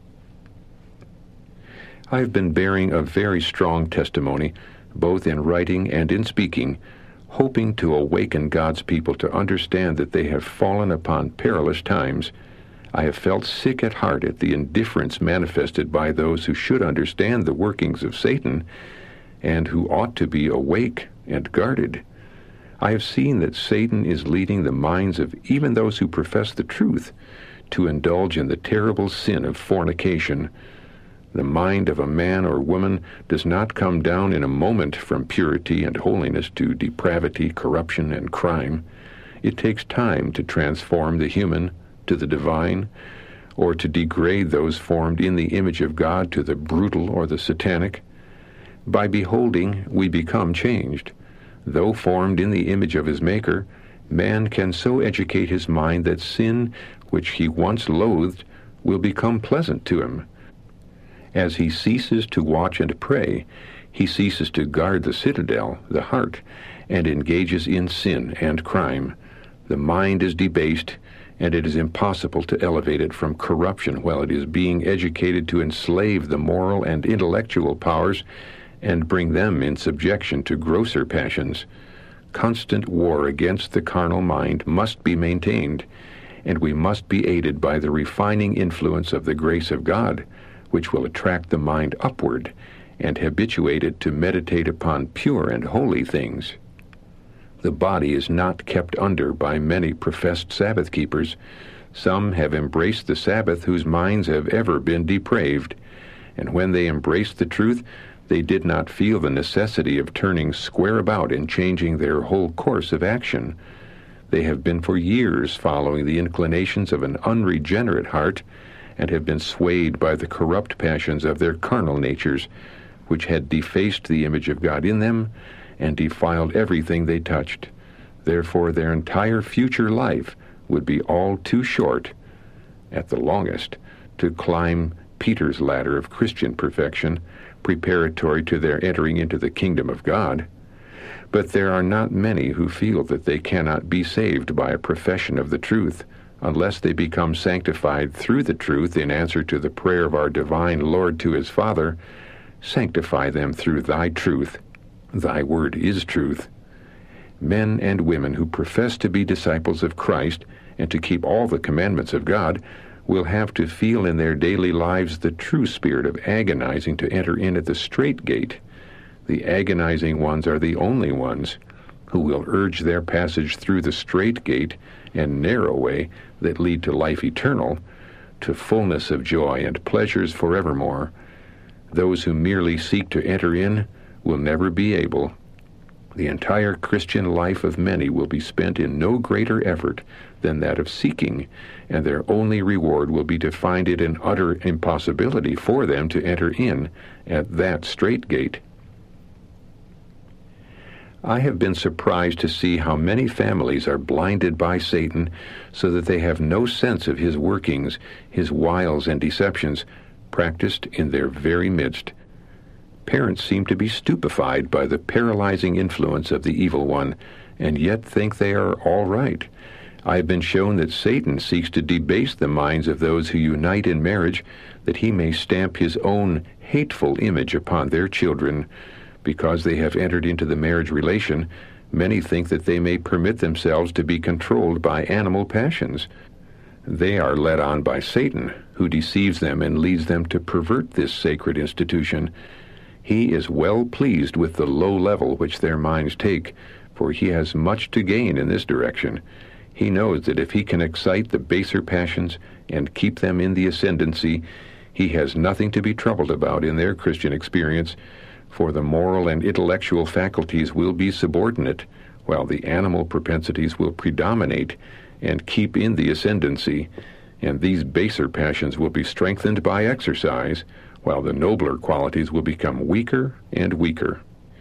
I have been bearing a very strong testimony, both in writing and in speaking, hoping to awaken God's people to understand that they have fallen upon perilous times. I have felt sick at heart at the indifference manifested by those who should understand the workings of Satan and who ought to be awake and guarded. I have seen that Satan is leading the minds of even those who profess the truth to indulge in the terrible sin of fornication. The mind of a man or woman does not come down in a moment from purity and holiness to depravity, corruption, and crime. It takes time to transform the human to the divine, or to degrade those formed in the image of God to the brutal or the satanic. By beholding, we become changed. Though formed in the image of his Maker, man can so educate his mind that sin, which he once loathed, will become pleasant to him. As he ceases to watch and pray, he ceases to guard the citadel, the heart, and engages in sin and crime. The mind is debased, and it is impossible to elevate it from corruption while it is being educated to enslave the moral and intellectual powers and bring them in subjection to grosser passions. Constant war against the carnal mind must be maintained, and we must be aided by the refining influence of the grace of God, which will attract the mind upward and habituate it to meditate upon pure and holy things. The body is not kept under by many professed Sabbath keepers. Some have embraced the Sabbath whose minds have ever been depraved, and when they embraced the truth, they did not feel the necessity of turning square about and changing their whole course of action. They have been for years following the inclinations of an unregenerate heart, and have been swayed by the corrupt passions of their carnal natures, which had defaced the image of God in them and defiled everything they touched. Therefore their entire future life would be all too short, at the longest, to climb Peter's ladder of Christian perfection, preparatory to their entering into the kingdom of God. But there are not many who feel that they cannot be saved by a profession of the truth, unless they become sanctified through the truth in answer to the prayer of our divine Lord to his Father, "Sanctify them through thy truth. Thy word is truth." Men and women who profess to be disciples of Christ and to keep all the commandments of God will have to feel in their daily lives the true spirit of agonizing to enter in at the strait gate. The agonizing ones are the only ones who will urge their passage through the strait gate and narrow way that lead to life eternal, to fullness of joy and pleasures forevermore. Those who merely seek to enter in will never be able. The entire Christian life of many will be spent in no greater effort than that of seeking, and their only reward will be to find it an utter impossibility for them to enter in at that strait gate. I have been surprised to see how many families are blinded by Satan so that they have no sense of his workings, his wiles and deceptions, practiced in their very midst. Parents seem to be stupefied by the paralyzing influence of the evil one, and yet think they are all right. I have been shown that Satan seeks to debase the minds of those who unite in marriage, that he may stamp his own hateful image upon their children. Because they have entered into the marriage relation, many think that they may permit themselves to be controlled by animal passions. They are led on by Satan, who deceives them and leads them to pervert this sacred institution. He is well pleased with the low level which their minds take, for he has much to gain in this direction. He knows that if he can excite the baser passions and keep them in the ascendancy, he has nothing to be troubled about in their Christian experience, for the moral and intellectual faculties will be subordinate, while the animal propensities will predominate and keep in the ascendancy, and these baser passions will be strengthened by exercise, while the nobler qualities will become weaker and weaker.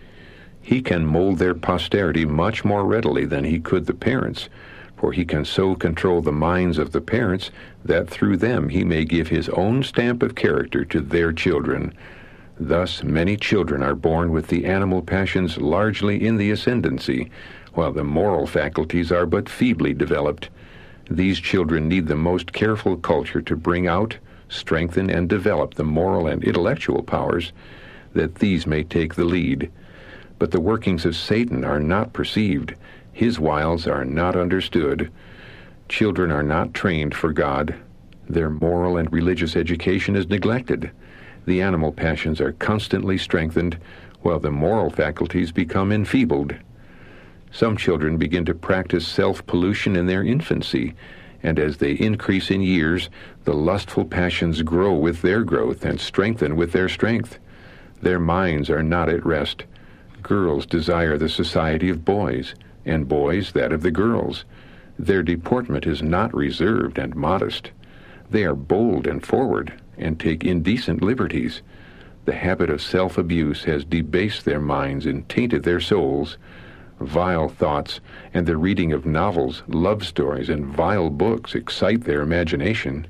He can mold their posterity much more readily than he could the parents, for he can so control the minds of the parents that through them he may give his own stamp of character to their children. Thus many children are born with the animal passions largely in the ascendancy, while the moral faculties are but feebly developed. These children need the most careful culture to bring out, strengthen, and develop the moral and intellectual powers, that these may take the lead. But the workings of Satan are not perceived. His wiles are not understood. Children are not trained for God. Their moral and religious education is neglected. The animal passions are constantly strengthened, while the moral faculties become enfeebled. Some children begin to practice self-pollution in their infancy, and as they increase in years, the lustful passions grow with their growth and strengthen with their strength. Their minds are not at rest. Girls desire the society of boys, and boys that of the girls. Their deportment is not reserved and modest. They are bold and forward, and take indecent liberties. The habit of self-abuse has debased their minds and tainted their souls. Vile thoughts and the reading of novels, love stories, and vile books excite their imagination,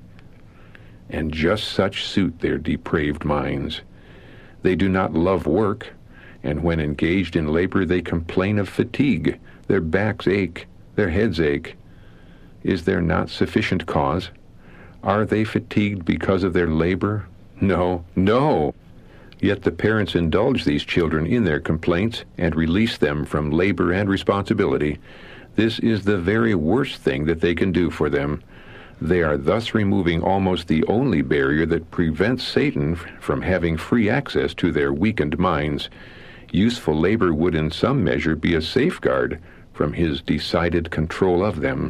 and just such suit their depraved minds. They do not love work, and when engaged in labor they complain of fatigue. Their backs ache, their heads ache. Is there not sufficient cause? Are they fatigued because of their labor? No, no! Yet the parents indulge these children in their complaints and release them from labor and responsibility. This is the very worst thing that they can do for them. They are thus removing almost the only barrier that prevents Satan from having free access to their weakened minds. Useful labor would in some measure be a safeguard, from his decided control of them.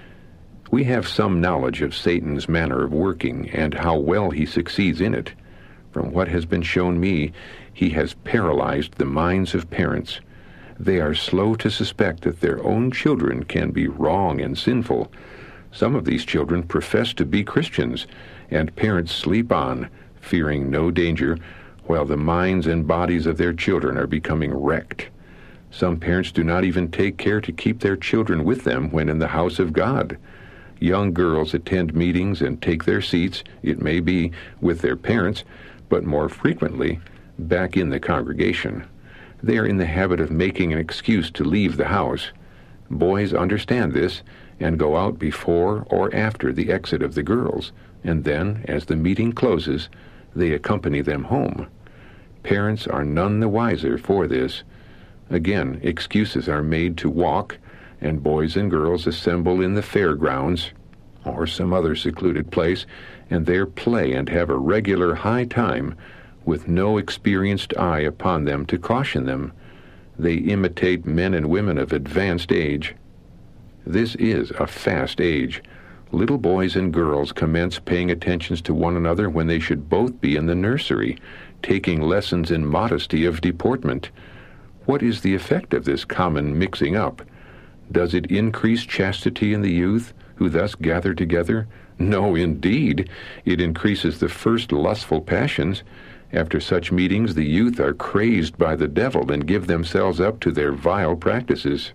We have some knowledge of Satan's manner of working and how well he succeeds in it. From what has been shown me, he has paralyzed the minds of parents. They are slow to suspect that their own children can be wrong and sinful. Some of these children profess to be Christians, and parents sleep on, fearing no danger, while the minds and bodies of their children are becoming wrecked. Some parents do not even take care to keep their children with them when in the house of God. Young girls attend meetings and take their seats, it may be, with their parents, but more frequently, back in the congregation. They are in the habit of making an excuse to leave the house. Boys understand this and go out before or after the exit of the girls, and then, as the meeting closes, they accompany them home. Parents are none the wiser for this. Again, excuses are made to walk, and boys and girls assemble in the fairgrounds or some other secluded place, and there play and have a regular high time, with no experienced eye upon them to caution them. They imitate men and women of advanced age. This is a fast age. Little boys and girls commence paying attentions to one another when they should both be in the nursery, taking lessons in modesty of deportment. What is the effect of this common mixing up? Does it increase chastity in the youth, who thus gather together? No, indeed. It increases the first lustful passions. After such meetings, the youth are crazed by the devil and give themselves up to their vile practices.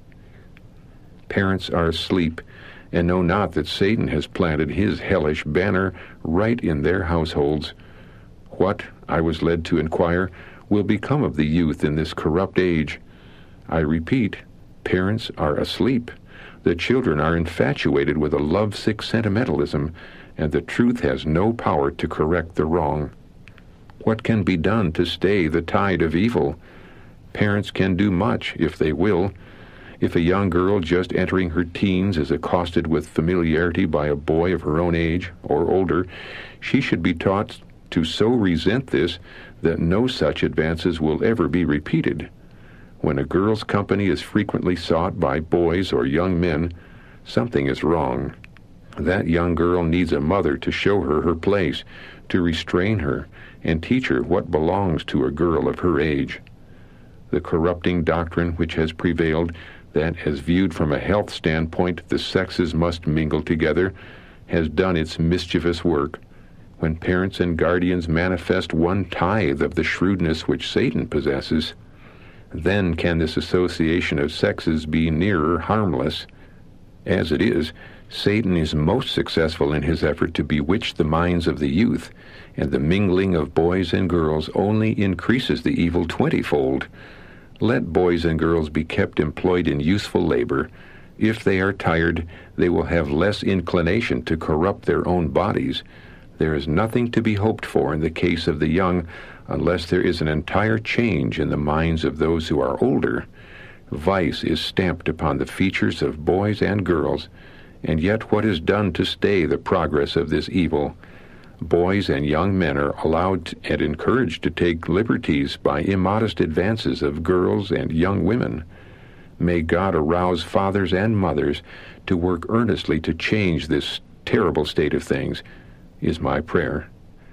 Parents are asleep, and know not that Satan has planted his hellish banner right in their households. What, I was led to inquire, will become of the youth in this corrupt age? I repeat, parents are asleep. The children are infatuated with a lovesick sentimentalism, and the truth has no power to correct the wrong. What can be done to stay the tide of evil? Parents can do much if they will. If a young girl just entering her teens is accosted with familiarity by a boy of her own age or older, she should be taught to so resent this that no such advances will ever be repeated. When a girl's company is frequently sought by boys or young men, something is wrong. That young girl needs a mother to show her her place, to restrain her, and teach her what belongs to a girl of her age. The corrupting doctrine which has prevailed, that as viewed from a health standpoint the sexes must mingle together, has done its mischievous work. When parents and guardians manifest one tithe of the shrewdness which Satan possesses, then can this association of sexes be nearer harmless. As it is, Satan is most successful in his effort to bewitch the minds of the youth, and the mingling of boys and girls only increases the evil 20-fold. Let boys and girls be kept employed in useful labor. If they are tired, they will have less inclination to corrupt their own bodies. There is nothing to be hoped for in the case of the young unless there is an entire change in the minds of those who are older. Vice is stamped upon the features of boys and girls, and yet what is done to stay the progress of this evil? Boys and young men are allowed and encouraged to take liberties by immodest advances of girls and young women. May God arouse fathers and mothers to work earnestly to change this terrible state of things, is my prayer.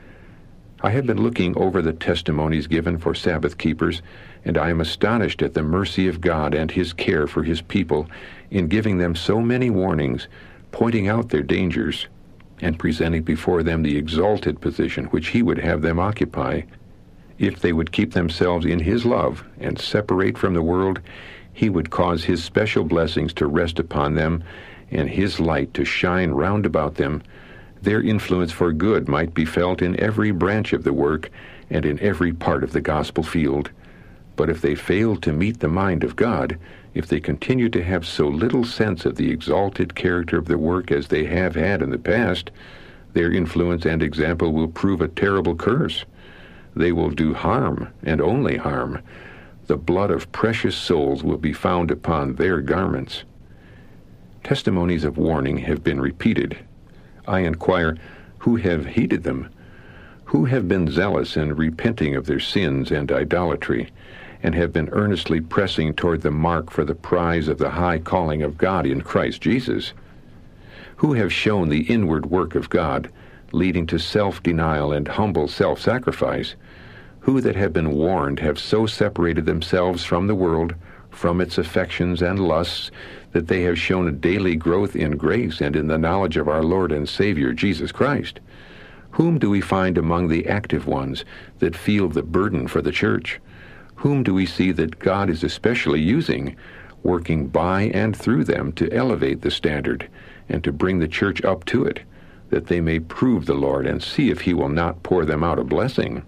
I have been looking over the testimonies given for Sabbath keepers, and I am astonished at the mercy of God and his care for his people in giving them so many warnings, pointing out their dangers, and presenting before them the exalted position which he would have them occupy. If they would keep themselves in his love and separate from the world, he would cause his special blessings to rest upon them and his light to shine round about them. Their influence for good might be felt in every branch of the work and in every part of the gospel field. But if they fail to meet the mind of God, if they continue to have so little sense of the exalted character of the work as they have had in the past, their influence and example will prove a terrible curse. They will do harm, and only harm. The blood of precious souls will be found upon their garments. Testimonies of warning have been repeated. I inquire, who have heeded them? Who have been zealous in repenting of their sins and idolatry? and have been earnestly pressing toward the mark for the prize of the high calling of God in Christ Jesus, who have shown the inward work of God, leading to self-denial and humble self-sacrifice, who that have been warned have so separated themselves from the world, from its affections and lusts, that they have shown a daily growth in grace and in the knowledge of our Lord and Savior Jesus Christ. Whom do we find among the active ones that feel the burden for the church? Whom do we see that God is especially using, working by and through them to elevate the standard and to bring the church up to it, that they may prove the Lord and see if he will not pour them out a blessing?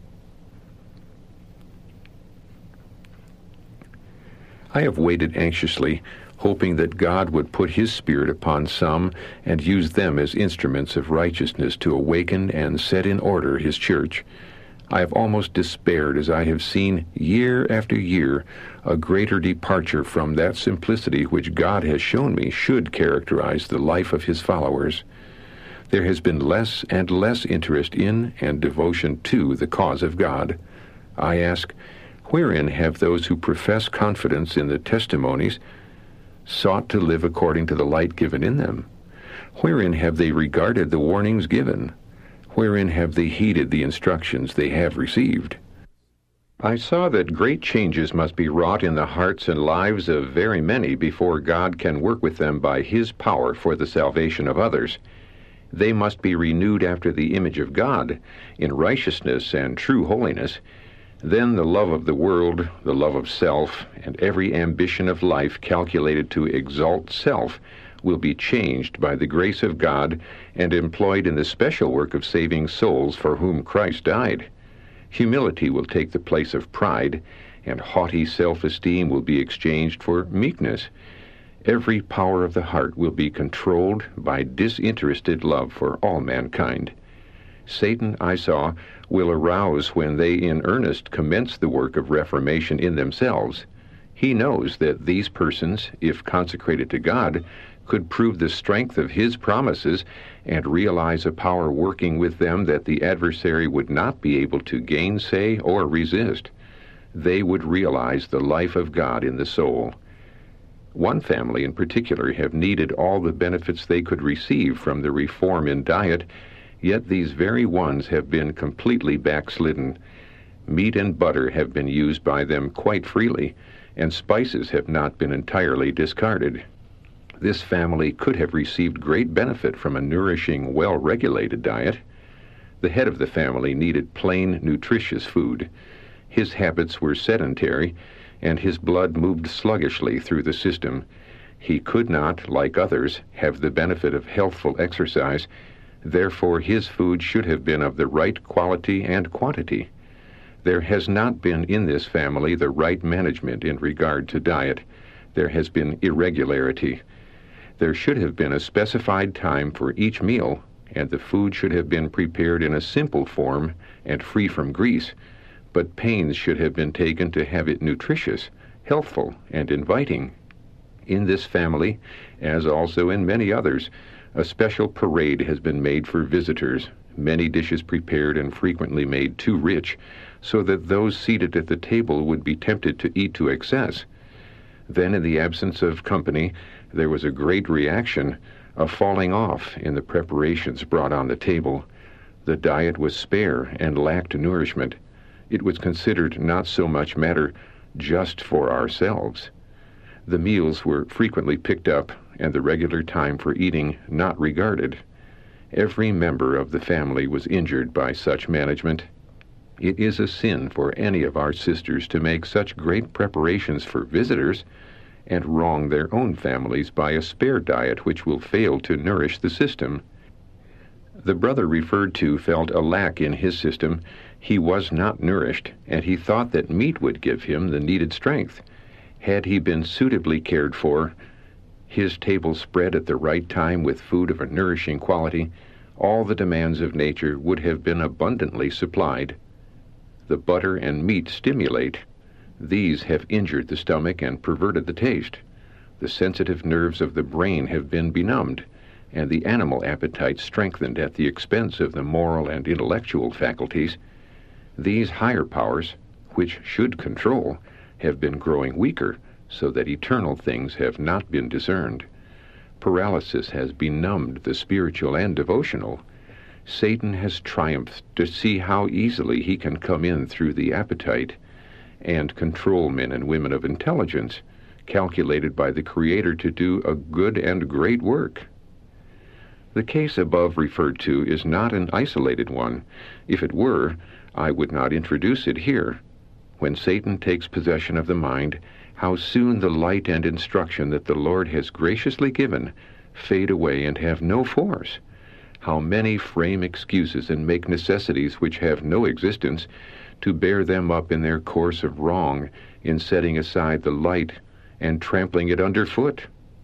I have waited anxiously, hoping that God would put his Spirit upon some and use them as instruments of righteousness to awaken and set in order his church. I have almost despaired as I have seen year after year a greater departure from that simplicity which God has shown me should characterize the life of his followers. There has been less and less interest in and devotion to the cause of God. I ask, wherein have those who profess confidence in the testimonies sought to live according to the light given in them? Wherein have they regarded the warnings given? Wherein have they heeded the instructions they have received? I saw that great changes must be wrought in the hearts and lives of very many before God can work with them by his power for the salvation of others. They must be renewed after the image of God, in righteousness and true holiness. Then the love of the world, the love of self, and every ambition of life calculated to exalt self will be changed by the grace of God and employed in the special work of saving souls for whom Christ died. Humility will take the place of pride, and haughty self-esteem will be exchanged for meekness. Every power of the heart will be controlled by disinterested love for all mankind. Satan, I saw, will arouse when they in earnest commence the work of reformation in themselves. He knows that these persons, if consecrated to God, could prove the strength of his promises and realize a power working with them that the adversary would not be able to gainsay or resist. They would realize the life of God in the soul. One family in particular have needed all the benefits they could receive from the reform in diet, yet these very ones have been completely backslidden. Meat and butter have been used by them quite freely, and spices have not been entirely discarded. This family could have received great benefit from a nourishing, well-regulated diet. The head of the family needed plain, nutritious food. His habits were sedentary, and his blood moved sluggishly through the system. He could not, like others, have the benefit of healthful exercise. Therefore, his food should have been of the right quality and quantity. There has not been in this family the right management in regard to diet. There has been irregularity. There should have been a specified time for each meal, and the food should have been prepared in a simple form and free from grease, but pains should have been taken to have it nutritious, healthful, and inviting. In this family, as also in many others, a special parade has been made for visitors, many dishes prepared and frequently made too rich, so that those seated at the table would be tempted to eat to excess. Then, in the absence of company, there was a great reaction, a falling off in the preparations brought on the table. The diet was spare and lacked nourishment. It was considered not so much matter just for ourselves. The meals were frequently picked up, and the regular time for eating not regarded. Every member of the family was injured by such management. It is a sin for any of our sisters to make such great preparations for visitors and wrong their own families by a spare diet which will fail to nourish the system. The brother referred to felt a lack in his system. He was not nourished, and he thought that meat would give him the needed strength. Had he been suitably cared for, his table spread at the right time with food of a nourishing quality, all the demands of nature would have been abundantly supplied. The butter and meat stimulate. These have injured the stomach and perverted the taste. The sensitive nerves of the brain have been benumbed, and the animal appetite strengthened at the expense of the moral and intellectual faculties. These higher powers, which should control, have been growing weaker, so that eternal things have not been discerned. Paralysis has benumbed the spiritual and devotional. Satan has triumphed to see how easily he can come in through the appetite and control men and women of intelligence, calculated by the Creator to do a good and great work. The case above referred to is not an isolated one. If it were, I would not introduce it here. When Satan takes possession of the mind, how soon the light and instruction that the Lord has graciously given fade away and have no force. How many frame excuses and make necessities which have no existence to bear them up in their course of wrong in setting aside the light and trampling it underfoot.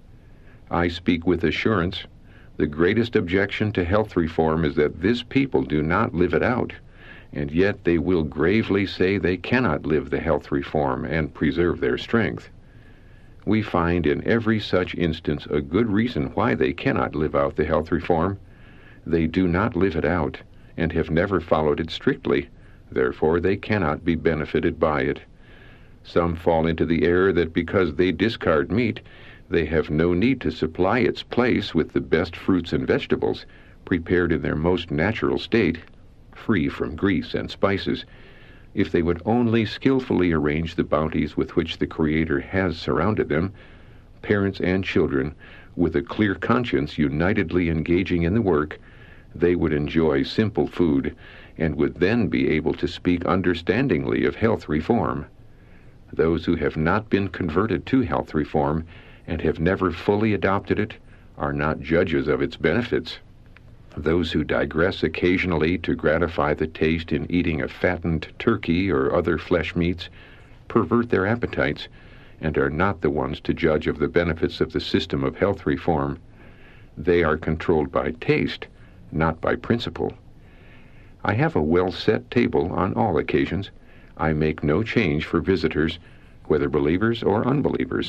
I speak with assurance. The greatest objection to health reform is that this people do not live it out, and yet they will gravely say they cannot live the health reform and preserve their strength. We find in every such instance a good reason why they cannot live out the health reform. They do not live it out, and have never followed it strictly. Therefore they cannot be benefited by it. Some fall into the error that because they discard meat, they have no need to supply its place with the best fruits and vegetables, prepared in their most natural state, free from grease and spices. If they would only skillfully arrange the bounties with which the Creator has surrounded them, parents and children, with a clear conscience unitedly engaging in the work, they would enjoy simple food, and would then be able to speak understandingly of health reform. Those who have not been converted to health reform and have never fully adopted it are not judges of its benefits. Those who digress occasionally to gratify the taste in eating a fattened turkey or other flesh meats pervert their appetites and are not the ones to judge of the benefits of the system of health reform. They are controlled by taste, not by principle. I have a well-set table on all occasions. I make no change for visitors, whether believers or unbelievers.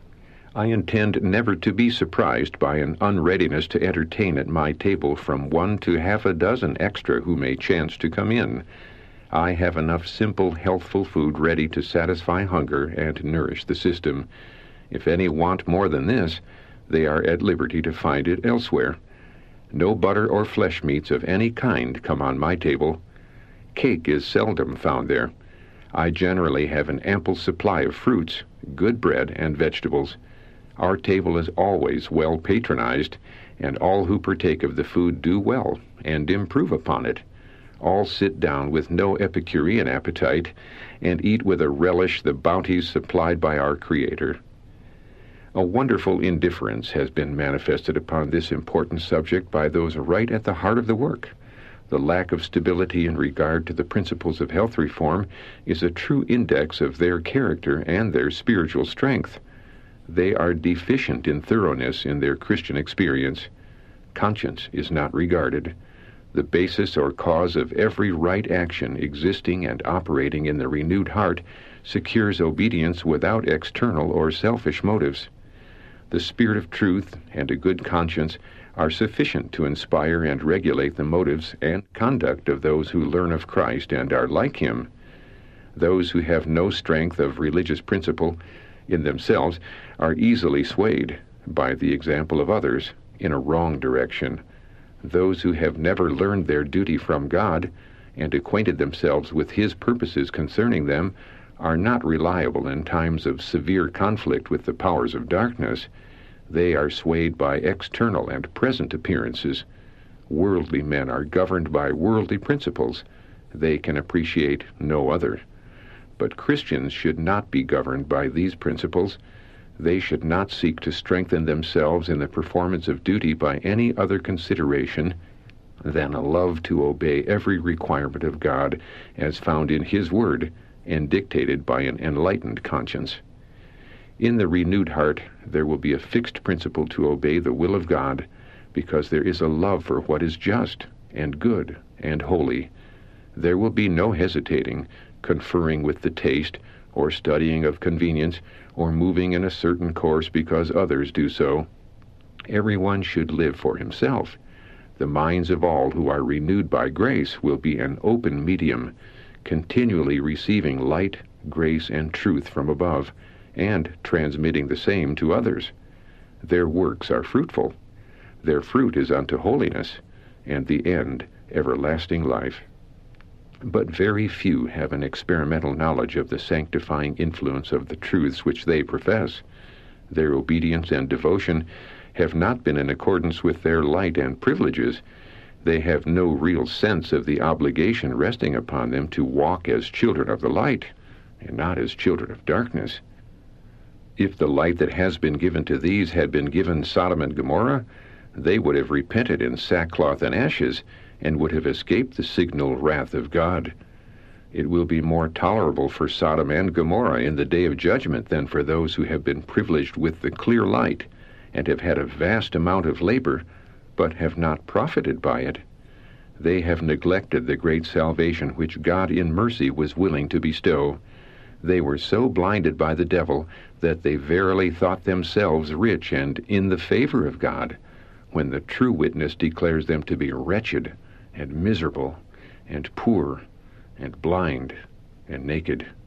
I intend never to be surprised by an unreadiness to entertain at my table from 1 to half a dozen extra who may chance to come in. I have enough simple, healthful food ready to satisfy hunger and nourish the system. If any want more than this, they are at liberty to find it elsewhere. No butter or flesh meats of any kind come on my table. Cake is seldom found there. I generally have an ample supply of fruits, good bread, and vegetables. Our table is always well patronized, and all who partake of the food do well and improve upon it. All sit down with no Epicurean appetite, and eat with a relish the bounties supplied by our Creator. A wonderful indifference has been manifested upon this important subject by those right at the heart of the work. The lack of stability in regard to the principles of health reform is a true index of their character and their spiritual strength. They are deficient in thoroughness in their Christian experience. Conscience is not regarded. The basis or cause of every right action existing and operating in the renewed heart secures obedience without external or selfish motives. The Spirit of truth and a good conscience are sufficient to inspire and regulate the motives and conduct of those who learn of Christ and are like Him. Those who have no strength of religious principle in themselves are easily swayed by the example of others in a wrong direction. Those who have never learned their duty from God and acquainted themselves with His purposes concerning them are not reliable in times of severe conflict with the powers of darkness. They are swayed by external and present appearances. Worldly men are governed by worldly principles. They can appreciate no other. But Christians should not be governed by these principles. They should not seek to strengthen themselves in the performance of duty by any other consideration than a love to obey every requirement of God as found in His Word and dictated by an enlightened conscience. In the renewed heart, there will be a fixed principle to obey the will of God, because there is a love for what is just and good and holy. There will be no hesitating, conferring with the taste, or studying of convenience, or moving in a certain course because others do so. Everyone should live for himself. The minds of all who are renewed by grace will be an open medium, continually receiving light grace and truth from above, and transmitting the same to others. Their works are fruitful. Their fruit is unto holiness, and the end everlasting life. But very few have an experimental knowledge of the sanctifying influence of the truths which they profess. Their obedience and devotion have not been in accordance with their light and privileges. They have no real sense of the obligation resting upon them to walk as children of the light, and not as children of darkness. If the light that has been given to these had been given Sodom and Gomorrah, they would have repented in sackcloth and ashes, and would have escaped the signal wrath of God. It will be more tolerable for Sodom and Gomorrah in the day of judgment than for those who have been privileged with the clear light, and have had a vast amount of labor, but have not profited by it. They have neglected the great salvation which God in mercy was willing to bestow. They were so blinded by the devil that they verily thought themselves rich and in the favor of God, when the true witness declares them to be wretched and miserable and poor and blind and naked.